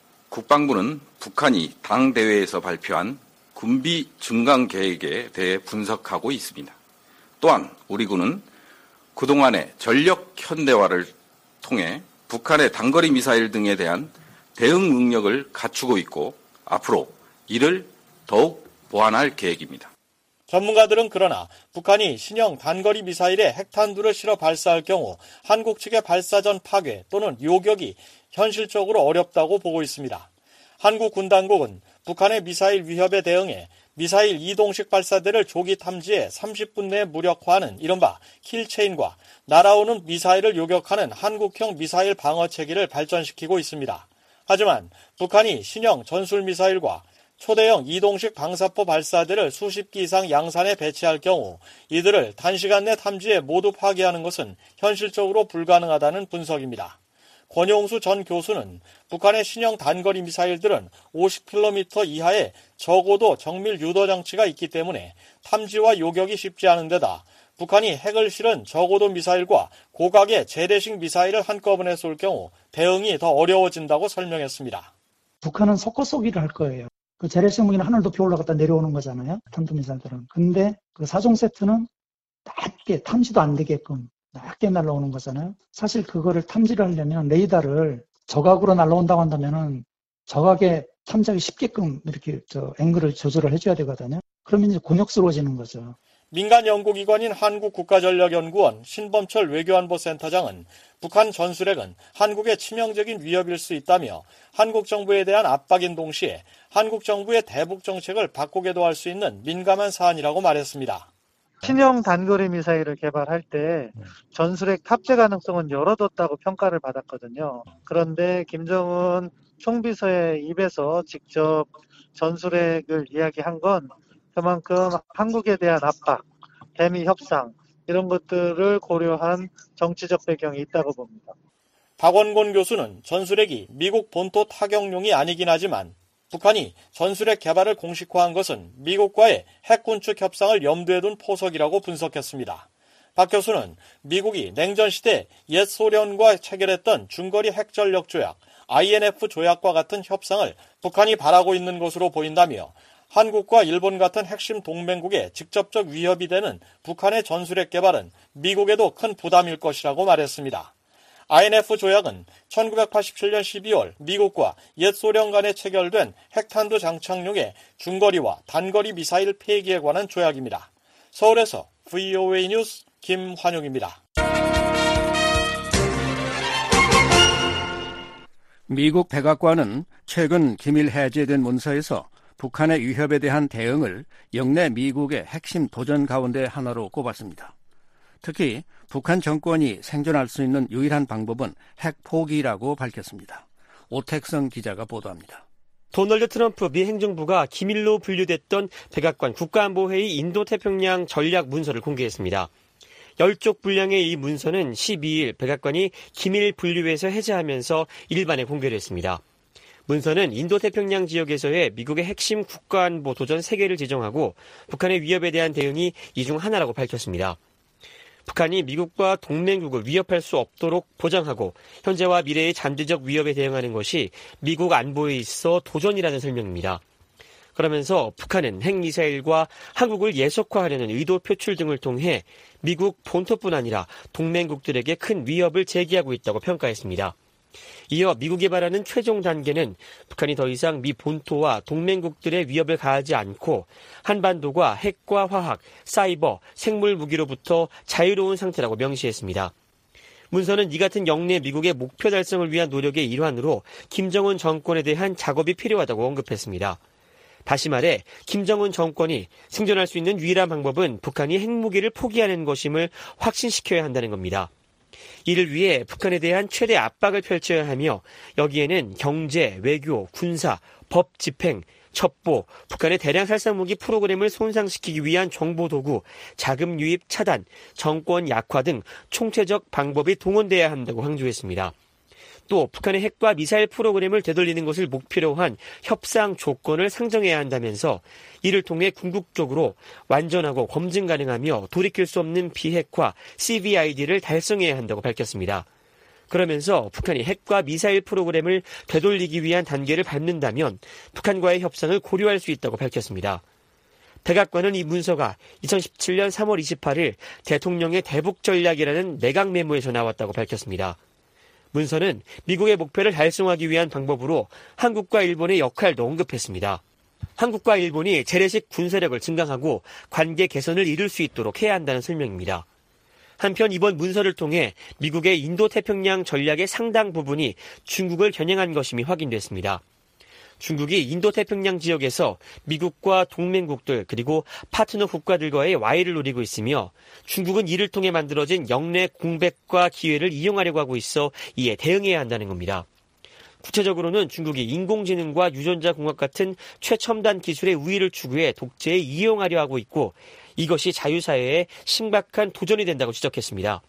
국방부는 북한이 당대회에서 발표한 군비 증강 계획에 대해 분석하고 있습니다. 또한 우리 군은 그동안의 전력 현대화를 통해 북한의 단거리 미사일 등에 대한 대응 능력을 갖추고 있고 앞으로 이를 더욱 보완할 계획입니다. 전문가들은 그러나 북한이 신형 단거리 미사일에 핵탄두를 실어 발사할 경우 한국 측의 발사전 파괴 또는 요격이 현실적으로 어렵다고 보고 있습니다. 한국 군 당국은 북한의 미사일 위협에 대응해 미사일 이동식 발사대를 조기 탐지해 30분 내에 무력화하는 이른바 킬체인과 날아오는 미사일을 요격하는 한국형 미사일 방어 체계를 발전시키고 있습니다. 하지만 북한이 신형 전술미사일과 초대형 이동식 방사포 발사대를 수십 기 이상 양산에 배치할 경우 이들을 단시간 내 탐지해 모두 파괴하는 것은 현실적으로 불가능하다는 분석입니다. 권용수 전 교수는 북한의 신형 단거리 미사일들은 50km 이하의 적어도 정밀 유도 장치가 있기 때문에 탐지와 요격이 쉽지 않은 데다 북한이 핵을 실은 저고도 미사일과 고각의 재래식 미사일을 한꺼번에 쏠 경우 대응이 더 어려워진다고 설명했습니다. 북한은 속고 쏘기를 할 거예요. 그 재래식 무기는 하늘 높이 올라갔다 내려오는 거잖아요. 탄도미사일들은. 근데 그 4종 세트는 낮게 탐지도 안 되게끔 낮게 날아오는 거잖아요. 사실 그거를 탐지를 하려면 레이더를 저각으로 날아온다고 한다면은 저각에 탐지하기 쉽게끔 이렇게 앵글을 조절을 해줘야 되거든요. 그러면 이제 곤욕스러워지는 거죠. 민간 연구기관인 한국국가전략연구원 신범철 외교안보센터장은 북한 전술핵은 한국의 치명적인 위협일 수 있다며 한국 정부에 대한 압박인 동시에 한국 정부의 대북 정책을 바꾸게도 할 수 있는 민감한 사안이라고 말했습니다. 신형 단거리 미사일을 개발할 때 전술핵 탑재 가능성은 열어뒀다고 평가를 받았거든요. 그런데 김정은 총비서의 입에서 직접 전술핵을 이야기한 건 그만큼 한국에 대한 압박, 대미 협상 이런 것들을 고려한 정치적 배경이 있다고 봅니다. 박원곤 교수는 전술핵이 미국 본토 타격용이 아니긴 하지만 북한이 전술핵 개발을 공식화한 것은 미국과의 핵 군축 협상을 염두에 둔 포석이라고 분석했습니다. 박 교수는 미국이 냉전 시대 옛 소련과 체결했던 중거리 핵전력 조약, INF 조약과 같은 협상을 북한이 바라고 있는 것으로 보인다며 한국과 일본 같은 핵심 동맹국의 직접적 위협이 되는 북한의 전술핵 개발은 미국에도 큰 부담일 것이라고 말했습니다. INF 조약은 1987년 12월 미국과 옛 소련 간에 체결된 핵탄두 장착용의 중거리와 단거리 미사일 폐기에 관한 조약입니다. 서울에서 VOA 뉴스 김환용입니다. 미국 백악관은 최근 기밀 해제된 문서에서 북한의 위협에 대한 대응을 역내 미국의 핵심 도전 가운데 하나로 꼽았습니다. 특히 북한 정권이 생존할 수 있는 유일한 방법은 핵 포기라고 밝혔습니다. 오택성 기자가 보도합니다. 도널드 트럼프 미 행정부가 기밀로 분류됐던 백악관 국가안보회의 인도태평양 전략 문서를 공개했습니다. 10쪽 분량의 이 문서는 12일 백악관이 기밀 분류에서 해제하면서 일반에 공개됐습니다. 문서는 인도태평양 지역에서의 미국의 핵심 국가안보 도전 3개를 지정하고 북한의 위협에 대한 대응이 이 중 하나라고 밝혔습니다. 북한이 미국과 동맹국을 위협할 수 없도록 보장하고 현재와 미래의 잠재적 위협에 대응하는 것이 미국 안보에 있어 도전이라는 설명입니다. 그러면서 북한은 핵미사일과 한국을 예속화하려는 의도 표출 등을 통해 미국 본토뿐 아니라 동맹국들에게 큰 위협을 제기하고 있다고 평가했습니다. 이어 미국이 바라는 최종 단계는 북한이 더 이상 미 본토와 동맹국들의 위협을 가하지 않고 한반도가 핵과 화학, 사이버, 생물 무기로부터 자유로운 상태라고 명시했습니다. 문서는 이 같은 역내 미국의 목표 달성을 위한 노력의 일환으로 김정은 정권에 대한 작업이 필요하다고 언급했습니다. 다시 말해 김정은 정권이 생존할 수 있는 유일한 방법은 북한이 핵무기를 포기하는 것임을 확신시켜야 한다는 겁니다. 이를 위해 북한에 대한 최대 압박을 펼쳐야 하며 여기에는 경제, 외교, 군사, 법 집행, 첩보, 북한의 대량 살상무기 프로그램을 손상시키기 위한 정보도구, 자금 유입 차단, 정권 약화 등 총체적 방법이 동원돼야 한다고 강조했습니다. 또 북한의 핵과 미사일 프로그램을 되돌리는 것을 목표로 한 협상 조건을 상정해야 한다면서 이를 통해 궁극적으로 완전하고 검증 가능하며 돌이킬 수 없는 비핵화 CVID를 달성해야 한다고 밝혔습니다. 그러면서 북한이 핵과 미사일 프로그램을 되돌리기 위한 단계를 밟는다면 북한과의 협상을 고려할 수 있다고 밝혔습니다. 백악관은 이 문서가 2017년 3월 28일 대통령의 대북 전략이라는 내각 메모에서 나왔다고 밝혔습니다. 문서는 미국의 목표를 달성하기 위한 방법으로 한국과 일본의 역할도 언급했습니다. 한국과 일본이 재래식 군사력을 증강하고 관계 개선을 이룰 수 있도록 해야 한다는 설명입니다. 한편 이번 문서를 통해 미국의 인도태평양 전략의 상당 부분이 중국을 겨냥한 것임이 확인됐습니다. 중국이 인도태평양 지역에서 미국과 동맹국들 그리고 파트너 국가들과의 와해를 노리고 있으며 중국은 이를 통해 만들어진 역내 공백과 기회를 이용하려고 하고 있어 이에 대응해야 한다는 겁니다. 구체적으로는 중국이 인공지능과 유전자 공학 같은 최첨단 기술의 우위를 추구해 독재에 이용하려 하고 있고 이것이 자유사회에 심각한 도전이 된다고 지적했습니다.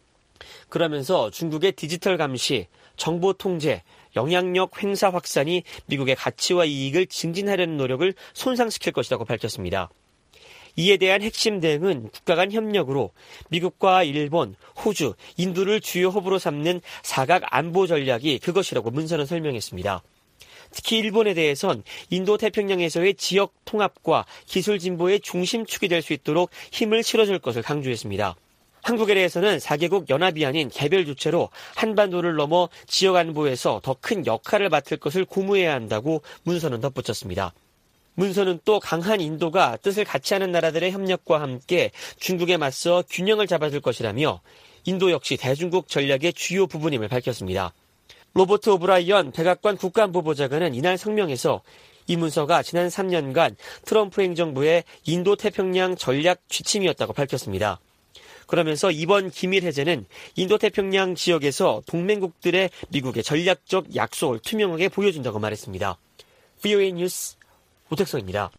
그러면서 중국의 디지털 감시, 정보 통제, 영향력 횡사 확산이 미국의 가치와 이익을 증진하려는 노력을 손상시킬 것이라고 밝혔습니다. 이에 대한 핵심 대응은 국가 간 협력으로 미국과 일본, 호주, 인도를 주요 허브로 삼는 사각 안보 전략이 그것이라고 문서는 설명했습니다. 특히 일본에 대해선 인도태평양에서의 지역 통합과 기술 진보의 중심축이 될 수 있도록 힘을 실어줄 것을 강조했습니다. 한국에 대해서는 4개국 연합이 아닌 개별 주체로 한반도를 넘어 지역 안보에서 더 큰 역할을 맡을 것을 고무해야 한다고 문서는 덧붙였습니다. 문서는 또 강한 인도가 뜻을 같이 하는 나라들의 협력과 함께 중국에 맞서 균형을 잡아줄 것이라며 인도 역시 대중국 전략의 주요 부분임을 밝혔습니다. 로버트 오브라이언 백악관 국가안보보좌관은 이날 성명에서 이 문서가 지난 3년간 트럼프 행정부의 인도태평양 전략 지침이었다고 밝혔습니다. 그러면서 이번 기밀 해제는 인도태평양 지역에서 동맹국들의 미국의 전략적 약속을 투명하게 보여준다고 말했습니다. VOA 뉴스 오택성입니다.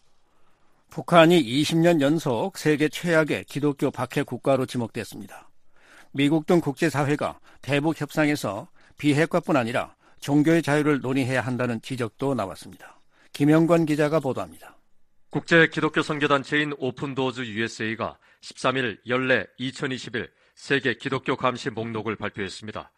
북한이 20년 연속 세계 최악의 기독교 박해 국가로 지목됐습니다. 미국 등 국제사회가 대북 협상에서 비핵화뿐 아니라 종교의 자유를 논의해야 한다는 지적도 나왔습니다. 김영권 기자가 보도합니다. 국제 기독교 선교단체인 오픈도어즈 USA가 13일 연례 2021 세계 기독교 감시 목록을 발표했습니다.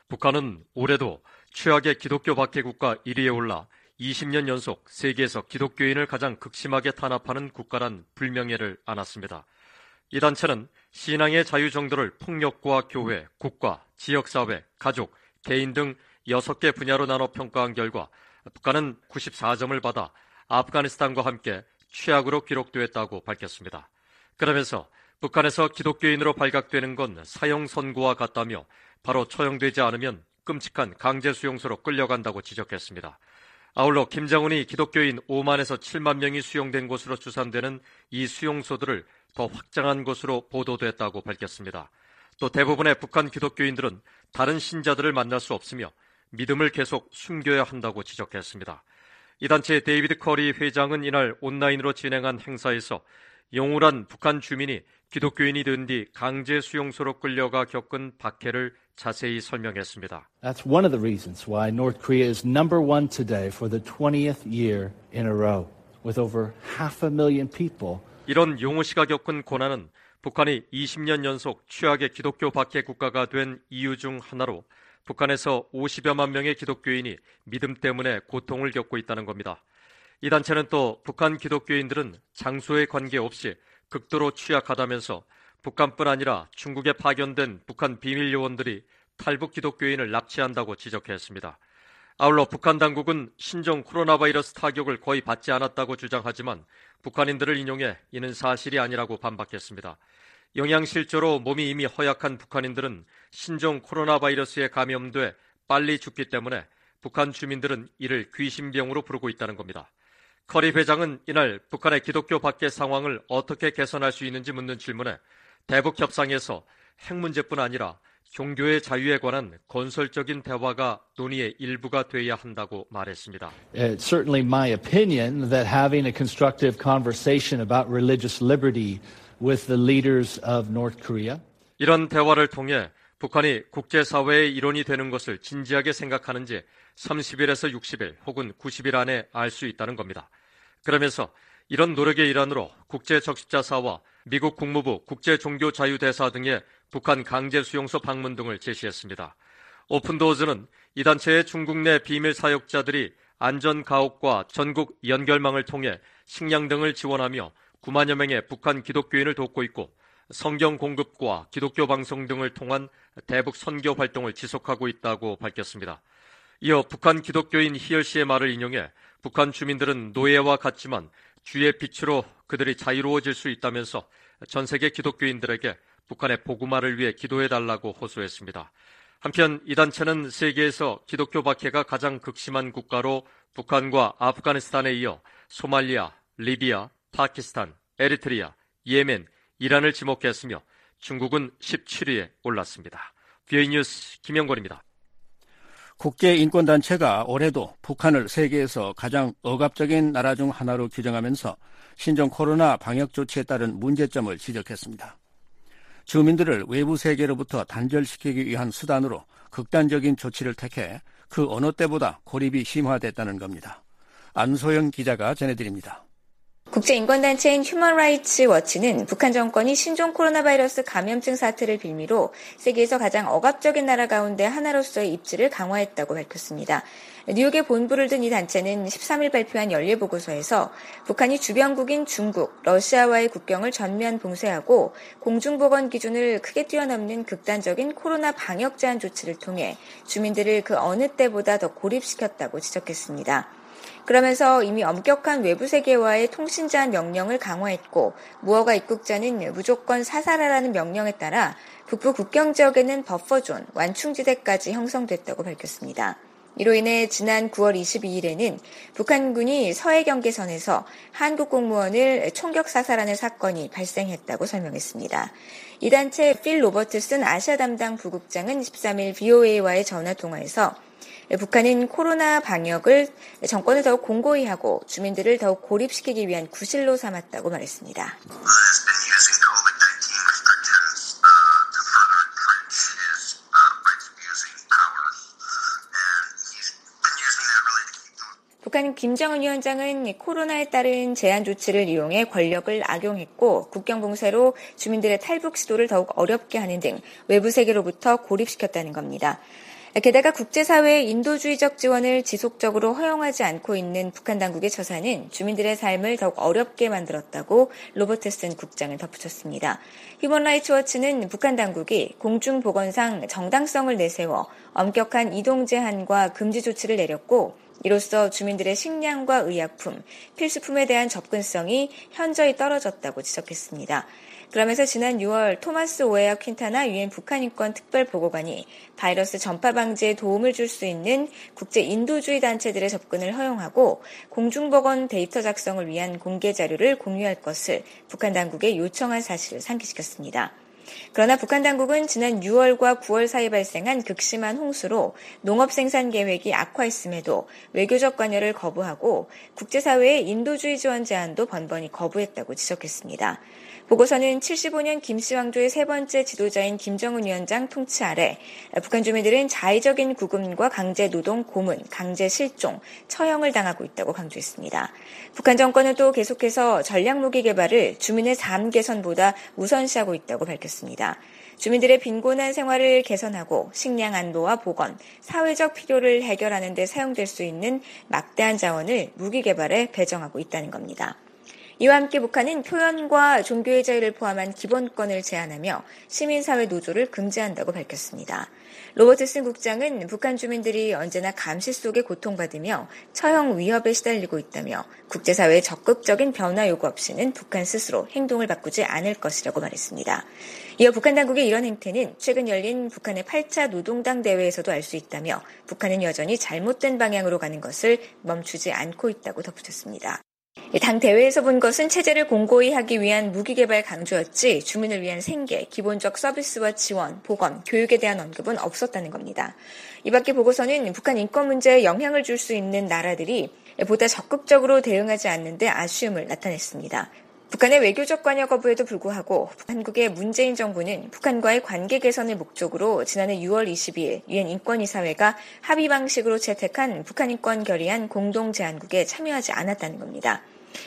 북한은 올해도 최악의 기독교 박해 국가 1위에 올라 20년 연속 세계에서 기독교인을 가장 극심하게 탄압하는 국가란 불명예를 안았습니다. 이 단체는 신앙의 자유 정도를 폭력과 교회, 국가, 지역사회, 가족, 개인 등 6개 분야로 나눠 평가한 결과 북한은 94점을 받아 아프가니스탄과 함께 최악으로 기록되었다고 밝혔습니다. 그러면서 북한에서 기독교인으로 발각되는 건 사형 선고와 같다며 바로 처형되지 않으면 끔찍한 강제 수용소로 끌려간다고 지적했습니다. 아울러 김정은이 기독교인 5만에서 7만 명이 수용된 곳으로 추산되는 이 수용소들을 더 확장한 것으로 보도됐다고 밝혔습니다. 또 대부분의 북한 기독교인들은 다른 신자들을 만날 수 없으며 믿음을 계속 숨겨야 한다고 지적했습니다. 이 단체의 데이비드 커리 회장은 이날 온라인으로 진행한 행사에서 영울한 북한 주민이 기독교인이 된 뒤 강제 수용소로 끌려가 겪은 박해를 자세히 설명했습니다. That's one of the reasons why North Korea is number one today for the 20th year in a row, with over 500,000 people. 이런 용호 씨가 겪은 고난은 북한이 20년 연속 최악의 기독교 박해 국가가 된 이유 중 하나로 북한에서 50여만 명의 기독교인이 믿음 때문에 고통을 겪고 있다는 겁니다. 이 단체는 또 북한 기독교인들은 장소에 관계없이 극도로 취약하다면서 북한뿐 아니라 중국에 파견된 북한 비밀 요원들이 탈북 기독교인을 납치한다고 지적했습니다. 아울러 북한 당국은 신종 코로나 바이러스 타격을 거의 받지 않았다고 주장하지만 북한인들을 인용해 이는 사실이 아니라고 반박했습니다. 영양실조로 몸이 이미 허약한 북한인들은 신종 코로나 바이러스에 감염돼 빨리 죽기 때문에 북한 주민들은 이를 귀신병으로 부르고 있다는 겁니다. 커리 회장은 이날 북한의 기독교 박해 상황을 어떻게 개선할 수 있는지 묻는 질문에 대북 협상에서 핵 문제뿐 아니라 종교의 자유에 관한 건설적인 대화가 논의의 일부가 돼야 한다고 말했습니다. It's certainly my opinion that having a constructive conversation about religious liberty with the leaders of North Korea. 이런 대화를 통해 북한이 국제사회의 일원이 되는 것을 진지하게 생각하는지 30일에서 60일 혹은 90일 안에 알 수 있다는 겁니다. 그러면서 이런 노력의 일환으로 국제적십자사와 미국 국무부 국제종교자유대사 등의 북한 강제수용소 방문 등을 제시했습니다. 오픈도어즈는 이 단체의 중국 내 비밀 사역자들이 안전가옥과 전국 연결망을 통해 식량 등을 지원하며 9만여 명의 북한 기독교인을 돕고 있고 성경 공급과 기독교 방송 등을 통한 대북 선교 활동을 지속하고 있다고 밝혔습니다. 이어 북한 기독교인 희열 씨의 말을 인용해 북한 주민들은 노예와 같지만 주의 빛으로 그들이 자유로워질 수 있다면서 전 세계 기독교인들에게 북한의 복음화를 위해 기도해달라고 호소했습니다. 한편 이 단체는 세계에서 기독교 박해가 가장 극심한 국가로 북한과 아프가니스탄에 이어 소말리아, 리비아, 파키스탄, 에리트리아, 예멘, 이란을 지목했으며 중국은 17위에 올랐습니다. VOA 뉴스 김영권입니다. 국제인권단체가 올해도 북한을 세계에서 가장 억압적인 나라 중 하나로 규정하면서 신종 코로나 방역 조치에 따른 문제점을 지적했습니다. 주민들을 외부 세계로부터 단절시키기 위한 수단으로 극단적인 조치를 택해 그 어느 때보다 고립이 심화됐다는 겁니다. 안소영 기자가 전해드립니다. 국제인권단체인 휴먼 라이츠 워치는 북한 정권이 신종 코로나 바이러스 감염증 사태를 빌미로 세계에서 가장 억압적인 나라 가운데 하나로서의 입지를 강화했다고 밝혔습니다. 뉴욕에 본부를 둔 이 단체는 13일 발표한 연례보고서에서 북한이 주변국인 중국, 러시아와의 국경을 전면 봉쇄하고 공중보건 기준을 크게 뛰어넘는 극단적인 코로나 방역 제한 조치를 통해 주민들을 그 어느 때보다 더 고립시켰다고 지적했습니다. 그러면서 이미 엄격한 외부 세계와의 통신 제한 명령을 강화했고 무허가 입국자는 무조건 사살하라는 명령에 따라 북부 국경 지역에는 버퍼존, 완충지대까지 형성됐다고 밝혔습니다. 이로 인해 지난 9월 22일에는 북한군이 서해 경계선에서 한국 공무원을 총격 사살하는 사건이 발생했다고 설명했습니다. 이 단체 필 로버트슨 아시아 담당 부국장은 13일 VOA와의 전화통화에서 북한은 코로나 방역을 정권을 더욱 공고히 하고 주민들을 더욱 고립시키기 위한 구실로 삼았다고 말했습니다. 북한 김정은 위원장은 코로나에 따른 제한 조치를 이용해 권력을 악용했고 국경 봉쇄로 주민들의 탈북 시도를 더욱 어렵게 하는 등 외부 세계로부터 고립시켰다는 겁니다. 게다가 국제사회의 인도주의적 지원을 지속적으로 허용하지 않고 있는 북한 당국의 처사는 주민들의 삶을 더욱 어렵게 만들었다고 로버트슨 국장을 덧붙였습니다. 휴먼 라이츠 워치는 북한 당국이 공중보건상 정당성을 내세워 엄격한 이동 제한과 금지 조치를 내렸고 이로써 주민들의 식량과 의약품, 필수품에 대한 접근성이 현저히 떨어졌다고 지적했습니다. 그러면서 지난 6월 토마스 오에아 퀸타나 유엔 북한인권 특별보고관이 바이러스 전파 방지에 도움을 줄 수 있는 국제 인도주의 단체들의 접근을 허용하고 공중보건 데이터 작성을 위한 공개 자료를 공유할 것을 북한 당국에 요청한 사실을 상기시켰습니다. 그러나 북한 당국은 지난 6월과 9월 사이 발생한 극심한 홍수로 농업 생산 계획이 악화했음에도 외교적 관여를 거부하고 국제사회의 인도주의 지원 제안도 번번이 거부했다고 지적했습니다. 보고서는 75년 김씨 왕조의 세 번째 지도자인 김정은 위원장 통치 아래 북한 주민들은 자의적인 구금과 강제 노동, 고문, 강제 실종, 처형을 당하고 있다고 강조했습니다. 북한 정권은 또 계속해서 전략무기 개발을 주민의 삶 개선보다 우선시하고 있다고 밝혔습니다. 주민들의 빈곤한 생활을 개선하고 식량 안보와 보건, 사회적 필요를 해결하는 데 사용될 수 있는 막대한 자원을 무기 개발에 배정하고 있다는 겁니다. 이와 함께 북한은 표현과 종교의 자유를 포함한 기본권을 제한하며 시민사회 노조를 금지한다고 밝혔습니다. 로버트슨 국장은 북한 주민들이 언제나 감시 속에 고통받으며 처형 위협에 시달리고 있다며 국제사회의 적극적인 변화 요구 없이는 북한 스스로 행동을 바꾸지 않을 것이라고 말했습니다. 이어 북한 당국의 이런 행태는 최근 열린 북한의 8차 노동당 대회에서도 알 수 있다며 북한은 여전히 잘못된 방향으로 가는 것을 멈추지 않고 있다고 덧붙였습니다. 당 대회에서 본 것은 체제를 공고히 하기 위한 무기 개발 강조였지 주민을 위한 생계, 기본적 서비스와 지원, 보건, 교육에 대한 언급은 없었다는 겁니다. 이 밖에 보고서는 북한 인권 문제에 영향을 줄 수 있는 나라들이 보다 적극적으로 대응하지 않는 데 아쉬움을 나타냈습니다. 북한의 외교적 관여 거부에도 불구하고 한국의 문재인 정부는 북한과의 관계 개선을 목적으로 지난해 6월 22일 유엔 인권이사회가 합의 방식으로 채택한 북한 인권 결의안 공동 제안국에 참여하지 않았다는 겁니다.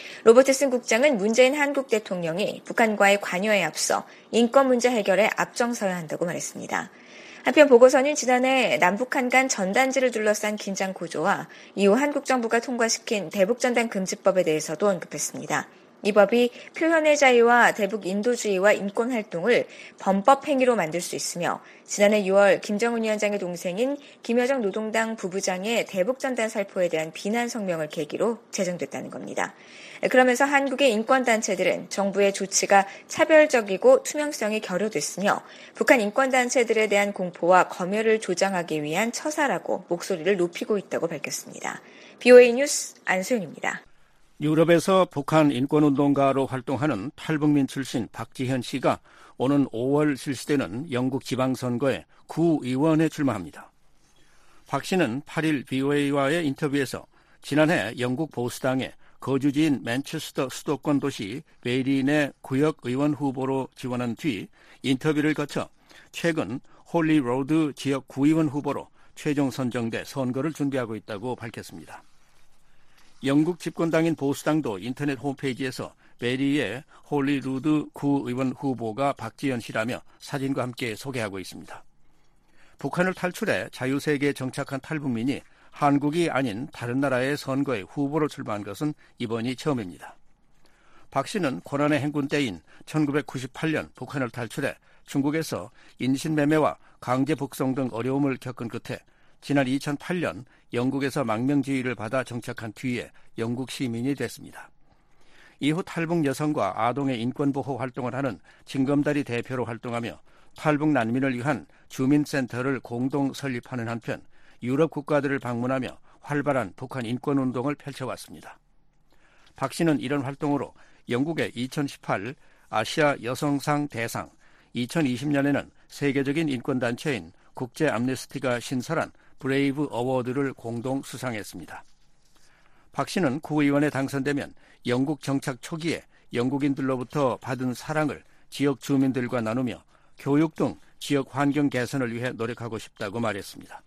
로버트슨 국장은 문재인 한국 대통령이 북한과의 관여에 앞서 인권 문제 해결에 앞장서야 한다고 말했습니다. 한편 보고서는 지난해 남북한 간 전단지를 둘러싼 긴장 고조와 이후 한국 정부가 통과시킨 대북전단 금지법에 대해서도 언급했습니다. 이 법이 표현의 자유와 대북 인도주의와 인권 활동을 범법 행위로 만들 수 있으며 지난해 6월 김정은 위원장의 동생인 김여정 노동당 부부장의 대북전단 살포에 대한 비난 성명을 계기로 제정됐다는 겁니다. 그러면서 한국의 인권단체들은 정부의 조치가 차별적이고 투명성이 결여됐으며 북한 인권단체들에 대한 공포와 검열을 조장하기 위한 처사라고 목소리를 높이고 있다고 밝혔습니다. BOA 뉴스 안소연입니다. 유럽에서 북한 인권운동가로 활동하는 탈북민 출신 박지현 씨가 오는 5월 실시되는 영국 지방선거에 구의원에 출마합니다. 박 씨는 8일 BOA와의 인터뷰에서 지난해 영국 보수당의 거주지인 맨체스터 수도권 도시 베이린의 구역의원 후보로 지원한 뒤 인터뷰를 거쳐 최근 홀리로드 지역 구의원 후보로 최종 선정돼 선거를 준비하고 있다고 밝혔습니다. 영국 집권당인 보수당도 인터넷 홈페이지에서 베리의 홀리루드 구의원 후보가 박지원 씨라며 사진과 함께 소개하고 있습니다. 북한을 탈출해 자유세계에 정착한 탈북민이 한국이 아닌 다른 나라의 선거에 후보로 출마한 것은 이번이 처음입니다. 박 씨는 고난의 행군 때인 1998년 북한을 탈출해 중국에서 인신매매와 강제 북송 등 어려움을 겪은 끝에 지난 2008년 영국에서 망명지위를 받아 정착한 뒤에 영국 시민이 됐습니다. 이후 탈북 여성과 아동의 인권보호 활동을 하는 징검다리 대표로 활동하며 탈북 난민을 위한 주민센터를 공동 설립하는 한편 유럽 국가들을 방문하며 활발한 북한 인권운동을 펼쳐왔습니다. 박 씨는 이런 활동으로 영국의 2018 아시아 여성상 대상, 2020년에는 세계적인 인권단체인 국제 암네스티가 신설한 브레이브 어워드를 공동 수상했습니다. 박 씨는 구의원에 당선되면 영국 정착 초기에 영국인들로부터 받은 사랑을 지역 주민들과 나누며 교육 등 지역 환경 개선을 위해 노력하고 싶다고 말했습니다.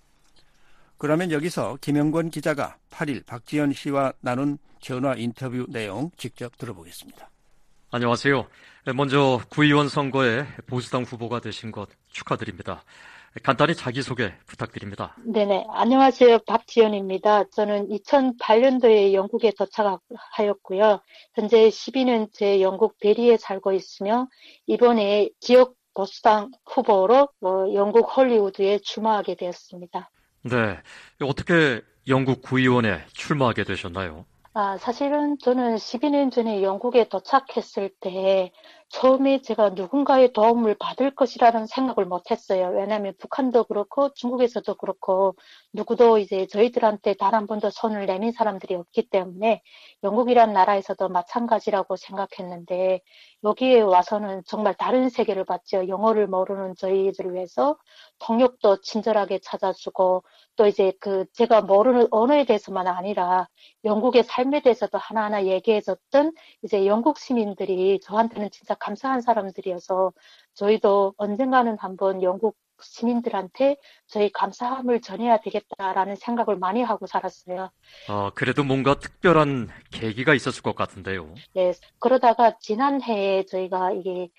그러면 여기서 김영권 기자가 8일 박지원 씨와 나눈 전화 인터뷰 내용 직접 들어보겠습니다. 안녕하세요. 먼저 구의원 선거에 보수당 후보가 되신 것 축하드립니다. 간단히 자기소개 부탁드립니다. 네네. 안녕하세요. 박지연입니다. 저는 2008년도에 영국에 도착하였고요. 현재 12년째 영국 베리에 살고 있으며 이번에 지역 보수당 후보로 영국 홀리우드에 출마하게 되었습니다. 네. 어떻게 영국 구의원에 출마하게 되셨나요? 사실은 저는 12년 전에 영국에 도착했을 때 처음에 제가 누군가의 도움을 받을 것이라는 생각을 못했어요. 왜냐하면 북한도 그렇고 중국에서도 그렇고 누구도 이제 저희들한테 단 한 번도 손을 내민 사람들이 없기 때문에 영국이란 나라에서도 마찬가지라고 생각했는데 여기에 와서는 정말 다른 세계를 봤죠. 영어를 모르는 저희들을 위해서 통역도 친절하게 찾아주고 또 이제 제가 모르는 언어에 대해서만 아니라 영국의 삶에 대해서도 하나하나 얘기해줬던 이제 영국 시민들이 저한테는 진짜 감사한 사람들이어서 저희도 언젠가는 한번 영국 시민들한테 저희 감사함을 전해야 되겠다라는 생각을 많이 하고 살았어요. 그래도 뭔가 특별한 계기가 있었을 것 같은데요. 네, 그러다가 지난해에 저희가 이게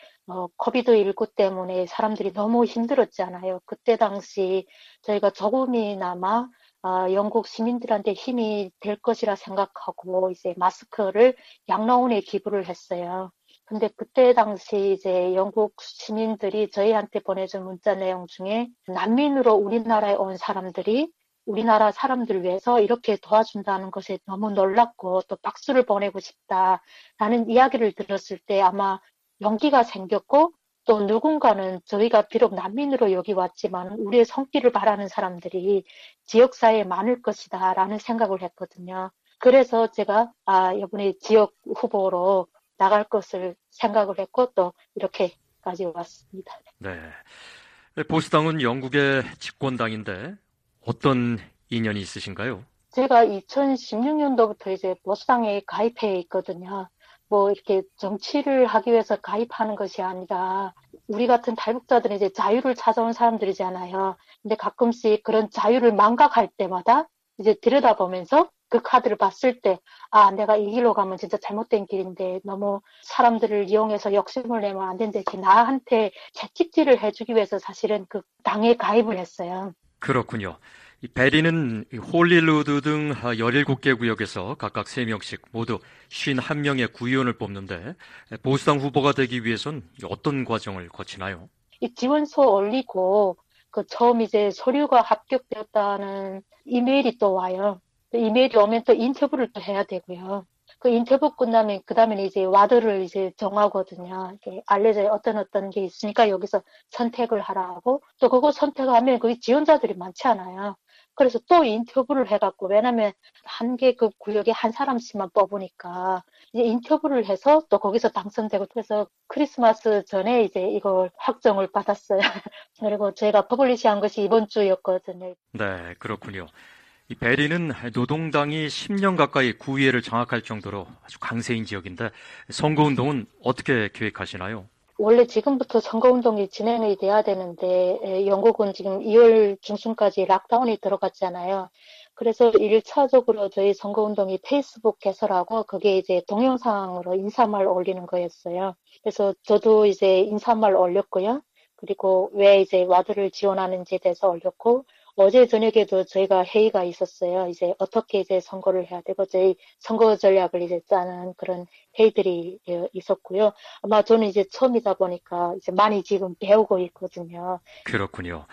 코비드19 때문에 사람들이 너무 힘들었잖아요. 그때 당시 저희가 조금이나마 영국 시민들한테 힘이 될 것이라 생각하고 이제 마스크를 양로원에 기부를 했어요. 근데 그때 당시 이제 영국 시민들이 저희한테 보내준 문자 내용 중에 난민으로 우리나라에 온 사람들이 우리나라 사람들을 위해서 이렇게 도와준다는 것에 너무 놀랐고 또 박수를 보내고 싶다라는 이야기를 들었을 때 아마 용기가 생겼고 또 누군가는 저희가 비록 난민으로 여기 왔지만 우리의 손길을 바라는 사람들이 지역사회에 많을 것이다 라는 생각을 했거든요. 그래서 제가 이번에 지역 후보로 나갈 것을 생각을 했고 또 이렇게까지 왔습니다. 네, 보수당은 영국의 집권당인데 어떤 인연이 있으신가요? 제가 2016년도부터 이제 보수당에 가입해 있거든요. 뭐 이렇게 정치를 하기 위해서 가입하는 것이 아니라 우리 같은 탈북자들은 이제 자유를 찾아온 사람들이잖아요. 근데 가끔씩 그런 자유를 망각할 때마다 이제 들여다보면서 그 카드를 봤을 때 내가 이 길로 가면 진짜 잘못된 길인데 너무 사람들을 이용해서 욕심을 내면 안 되는데 이렇게 나한테 채찍질을 해주기 위해서 사실은 그 당에 가입을 했어요. 그렇군요. 이 베리는 홀리루드 등 17개 구역에서 각각 3명씩 모두 51명의 구의원을 뽑는데 보수당 후보가 되기 위해선 어떤 과정을 거치나요? 이 지원서 올리고 처음 이제 서류가 합격되었다는 이메일이 또 와요. 이메일이 오면 또 인터뷰를 또 해야 되고요. 그 인터뷰 끝나면 그 다음에 이제 와드를 이제 정하거든요. 이렇게 알려져 어떤 게 있으니까 여기서 선택을 하라고 또 그거 선택하면 거기 지원자들이 많지 않아요. 그래서 또 인터뷰를 해갖고 왜냐면 한 개 그 구역에 한 사람씩만 뽑으니까 이제 인터뷰를 해서 또 거기서 당선되고 그래서 크리스마스 전에 이제 이걸 확정을 받았어요. 그리고 저희가 퍼블리시한 것이 이번 주였거든요. 네, 그렇군요. 이 베리는 노동당이 10년 가까이 구의회를 장악할 정도로 아주 강세인 지역인데 선거운동은 어떻게 계획하시나요? 원래 지금부터 선거운동이 진행이 돼야 되는데 영국은 지금 2월 중순까지 락다운이 들어갔잖아요. 그래서 1차적으로 저희 선거운동이 페이스북 개설하고 그게 이제 동영상으로 인사말 올리는 거였어요. 그래서 저도 이제 인사말 올렸고요. 그리고 왜 이제 와드를 지원하는지에 대해서 올렸고, 어제 저녁에도 저희가 회의가 있었어요. 이제 어떻게 이제 선거를 해야 되고, 저희 선거 전략을 이제 짜는 그런 회의들이 있었고요. 아마 저는 이제 처음이다 보니까 이제 많이 지금 배우고 있거든요. 그렇군요.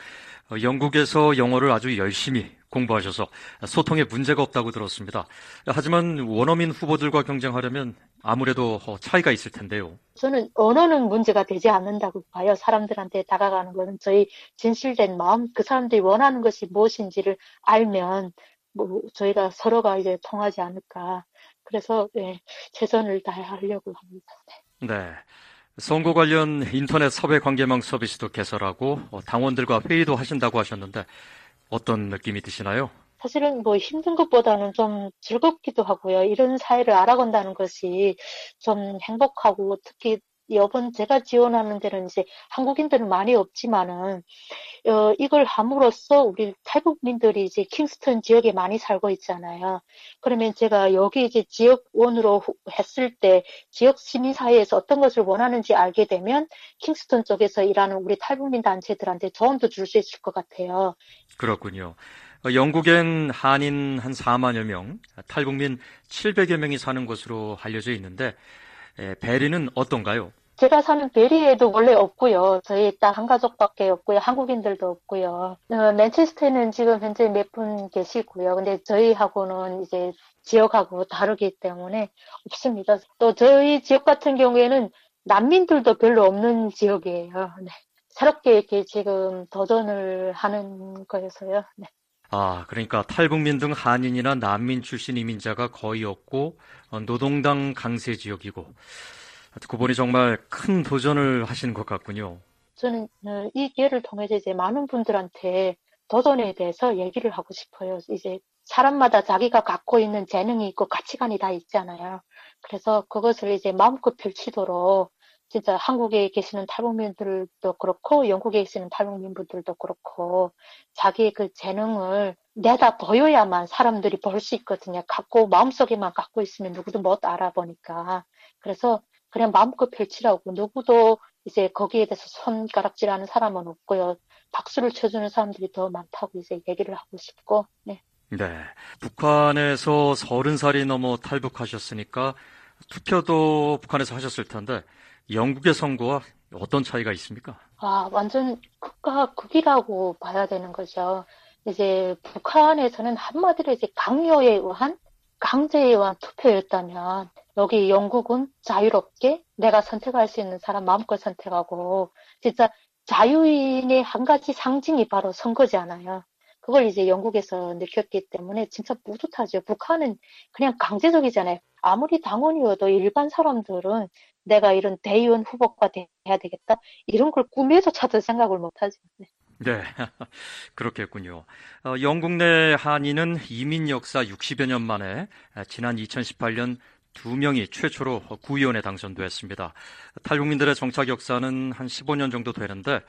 영국에서 영어를 아주 열심히 공부하셔서 소통에 문제가 없다고 들었습니다. 하지만 원어민 후보들과 경쟁하려면 아무래도 차이가 있을 텐데요. 저는 언어는 문제가 되지 않는다고 봐요. 사람들한테 다가가는 것은 저희 진실된 마음, 그 사람들이 원하는 것이 무엇인지를 알면 뭐 저희가 서로가 이제 통하지 않을까. 그래서 최선을 다하려고 합니다. 네. 선거 관련 인터넷 섭외 관계망 서비스도 개설하고 당원들과 회의도 하신다고 하셨는데 어떤 느낌이 드시나요? 사실은 뭐 힘든 것보다는 좀 즐겁기도 하고요. 이런 사회를 알아간다는 것이 좀 행복하고, 특히 이번 제가 지원하는 데는 이제 한국인들은 많이 없지만은 이걸 함으로써 우리 탈북민들이 이제 킹스턴 지역에 많이 살고 있잖아요. 그러면 제가 여기 이제 지역원으로 했을 때 지역 시민사회에서 어떤 것을 원하는지 알게 되면 킹스턴 쪽에서 일하는 우리 탈북민 단체들한테 도움도 줄 수 있을 것 같아요. 그렇군요. 영국엔 한인 한 4만여 명, 탈북민 700여 명이 사는 것으로 알려져 있는데 베리는 어떤가요? 제가 사는 베리에도 원래 없고요. 저희 딱 한 가족밖에 없고요. 한국인들도 없고요. 맨체스터에는 지금 현재 몇 분 계시고요. 근데 저희하고는 이제 지역하고 다르기 때문에 없습니다. 또 저희 지역 같은 경우에는 난민들도 별로 없는 지역이에요. 네. 새롭게 이렇게 지금 도전을 하는 거여서요. 네. 그러니까 탈북민 등 한인이나 난민 출신 이민자가 거의 없고 노동당 강세 지역이고, 듣고 보니 정말 큰 도전을 하시는 것 같군요. 저는 이 기회를 통해서 이제 많은 분들한테 도전에 대해서 얘기를 하고 싶어요. 이제 사람마다 자기가 갖고 있는 재능이 있고 가치관이 다 있잖아요. 그래서 그것을 이제 마음껏 펼치도록 진짜 한국에 계시는 탈북민들도 그렇고 영국에 계시는 탈북민분들도 그렇고 자기의 그 재능을 내다 보여야만 사람들이 볼 수 있거든요. 마음속에만 갖고 있으면 누구도 못 알아보니까. 그래서 그냥 마음껏 펼치라고, 누구도 이제 거기에 대해서 손가락질하는 사람은 없고요. 박수를 쳐주는 사람들이 더 많다고 이제 얘기를 하고 싶고. 네. 네. 북한에서 30살이 넘어 탈북하셨으니까 투표도 북한에서 하셨을 텐데 영국의 선거와 어떤 차이가 있습니까? 완전 극과 극이라고 봐야 되는 거죠. 이제 북한에서는 한마디로 이제 강요에 의한, 강제에 의한 투표였다면 여기 영국은 자유롭게 내가 선택할 수 있는 사람 마음껏 선택하고, 진짜 자유인의 한 가지 상징이 바로 선거잖아요. 그걸 이제 영국에서 느꼈기 때문에 진짜 뿌듯하죠. 북한은 그냥 강제적이잖아요. 아무리 당원이어도 일반 사람들은 내가 이런 대의원 후보가 돼야 되겠다, 이런 걸 꿈에조차도 생각을 못하죠. 네, 그렇겠군요. 영국 내 한인은 이민 역사 60여 년 만에 지난 2018년 2명이 최초로 구의원에 당선됐습니다. 탈북민들의 정착 역사는 한 15년 정도 되는데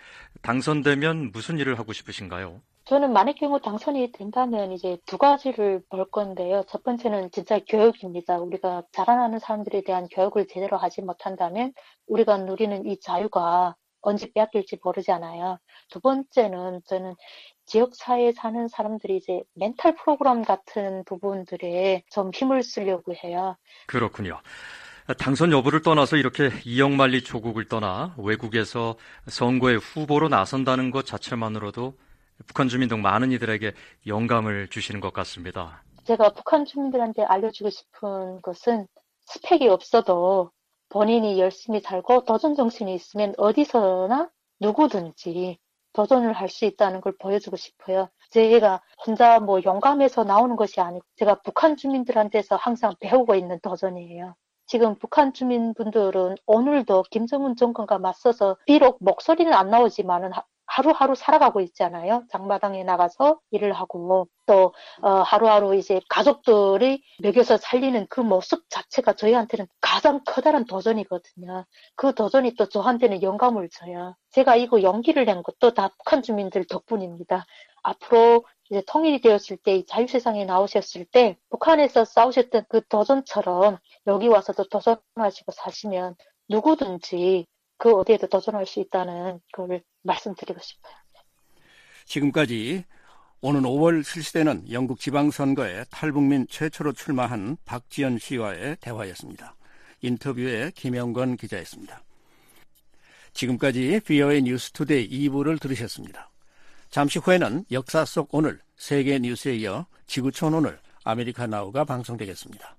당선되면 무슨 일을 하고 싶으신가요? 저는 만약 경우 당선이 된다면 이제 두 가지를 볼 건데요. 첫 번째는 진짜 교육입니다. 우리가 자라나는 사람들에 대한 교육을 제대로 하지 못한다면 우리가 누리는 이 자유가 언제 빼앗길지 모르잖아요. 두 번째는 저는 지역사회에 사는 사람들이 이제 멘탈 프로그램 같은 부분들에 좀 힘을 쓰려고 해요. 그렇군요. 당선 여부를 떠나서 이렇게 이영만리 조국을 떠나 외국에서 선거에 후보로 나선다는 것 자체만으로도 북한 주민 등 많은 이들에게 영감을 주시는 것 같습니다. 제가 북한 주민들한테 알려주고 싶은 것은 스펙이 없어도 본인이 열심히 살고 도전 정신이 있으면 어디서나 누구든지 도전을 할 수 있다는 걸 보여주고 싶어요. 제가 혼자 뭐 용감해서 나오는 것이 아니고 제가 북한 주민들한테서 항상 배우고 있는 도전이에요. 지금 북한 주민분들은 오늘도 김정은 정권과 맞서서 비록 목소리는 안 나오지만은 하루하루 살아가고 있잖아요. 장마당에 나가서 일을 하고 또 하루하루 이제 가족들이 먹여서 살리는 그 모습 자체가 저희한테는 가장 커다란 도전이거든요. 그 도전이 또 저한테는 영감을 줘요. 제가 이거 용기를 낸 것도 다 북한 주민들 덕분입니다. 앞으로 이제 통일이 되었을 때 자유세상에 나오셨을 때 북한에서 싸우셨던 그 도전처럼 여기 와서도 도전하시고 사시면 누구든지 그 어디에도 도전할 수 있다는 걸 말씀드리고 싶어요. 지금까지 오는 5월 실시되는 영국 지방선거에 탈북민 최초로 출마한 박지연 씨와의 대화였습니다. 인터뷰에 김영건 기자였습니다. 지금까지 VOA 뉴스투데이 2부를 들으셨습니다. 잠시 후에는 역사 속 오늘 세계 뉴스에 이어 지구촌 오늘 아메리카 나우가 방송되겠습니다.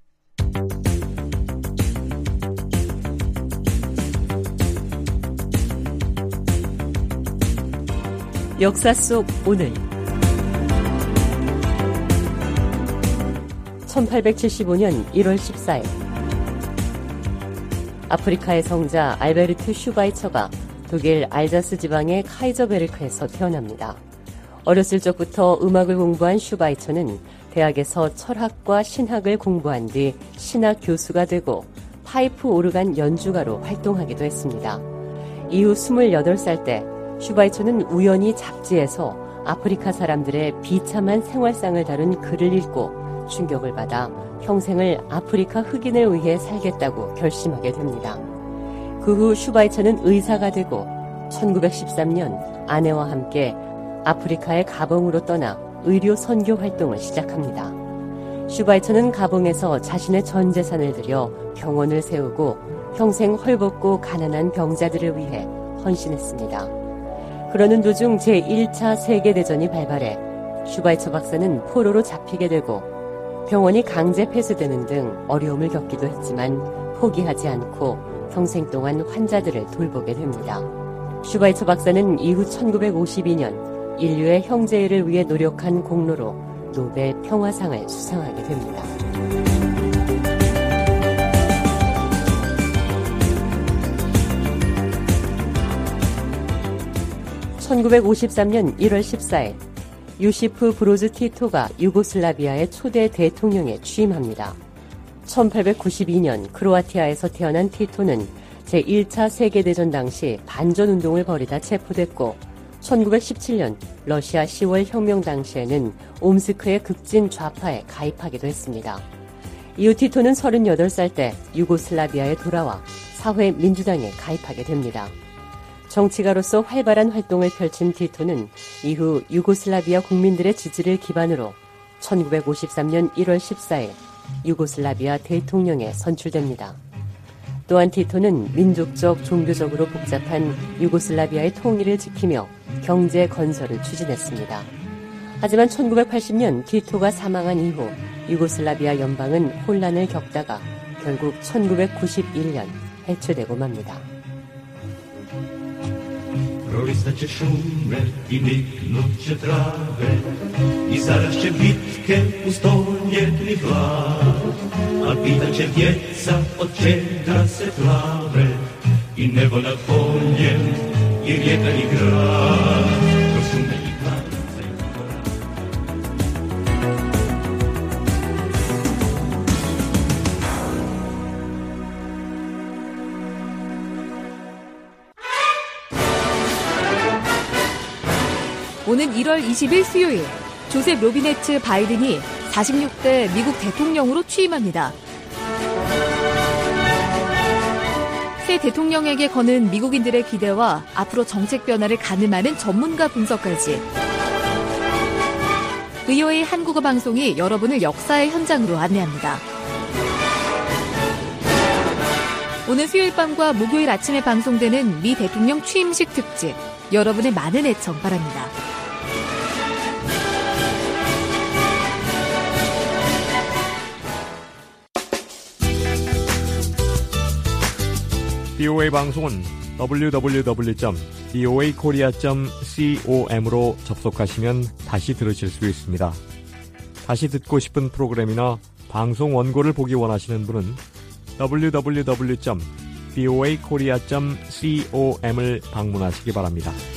역사 속 오늘 1875년 1월 14일 아프리카의 성자 알베르트 슈바이처가 독일 알자스 지방의 카이저베르크에서 태어납니다. 어렸을 적부터 음악을 공부한 슈바이처는 대학에서 철학과 신학을 공부한 뒤 신학 교수가 되고 파이프 오르간 연주가로 활동하기도 했습니다. 이후 28살 때 슈바이처는 우연히 잡지에서 아프리카 사람들의 비참한 생활상을 다룬 글을 읽고 충격을 받아 평생을 아프리카 흑인을 위해 살겠다고 결심하게 됩니다. 그 후 슈바이처는 의사가 되고 1913년 아내와 함께 아프리카의 가봉으로 떠나 의료 선교 활동을 시작합니다. 슈바이처는 가봉에서 자신의 전 재산을 들여 병원을 세우고 평생 헐벗고 가난한 병자들을 위해 헌신했습니다. 그러는 도중 제1차 세계대전이 발발해 슈바이처 박사는 포로로 잡히게 되고 병원이 강제 폐쇄되는 등 어려움을 겪기도 했지만 포기하지 않고 평생 동안 환자들을 돌보게 됩니다. 슈바이처 박사는 이후 1952년 인류의 형제일을 위해 노력한 공로로 노벨 평화상을 수상하게 됩니다. (1953년 1월 14일) 요시프 브로즈 티토가 유고슬라비아의 초대 대통령에 취임합니다. 1892년 크로아티아에서 태어난 티토는 제1차 세계대전 당시 반전운동을 벌이다 체포됐고 1917년 러시아 10월 혁명 당시에는 옴스크의 극진 좌파에 가입하기도 했습니다. 이후 티토는 38살 때 유고슬라비아에 돌아와 사회민주당에 가입하게 됩니다. 정치가로서 활발한 활동을 펼친 티토는 이후 유고슬라비아 국민들의 지지를 기반으로 1953년 1월 14일 유고슬라비아 대통령에 선출됩니다. 또한 티토는 민족적, 종교적으로 복잡한 유고슬라비아의 통일을 지키며 경제 건설을 추진했습니다. 하지만 1980년 티토가 사망한 이후 유고슬라비아 연방은 혼란을 겪다가 결국 1991년 해체되고 맙니다. Prorysnacie szumę i myknącie trawę i zaraz się bitkę ustąpnie tliwa, a pita czerwieca odcięga se flawę i niebo nad poliem i rieka i gra. Rozumne i tańce i chora. 오는 1월 20일 수요일 조셉 로비네트 바이든이 46대 미국 대통령으로 취임합니다. 새 대통령에게 거는 미국인들의 기대와 앞으로 정책 변화를 가늠하는 전문가 분석까지 VOA 한국어 방송이 여러분을 역사의 현장으로 안내합니다. 오늘 수요일 밤과 목요일 아침에 방송되는 미 대통령 취임식 특집, 여러분의 많은 애청 바랍니다. VOA 방송은 www.voakorea.com으로 접속하시면 다시 들으실 수 있습니다. 다시 듣고 싶은 프로그램이나 방송 원고를 보기 원하시는 분은 www.voakorea.com을 방문하시기 바랍니다.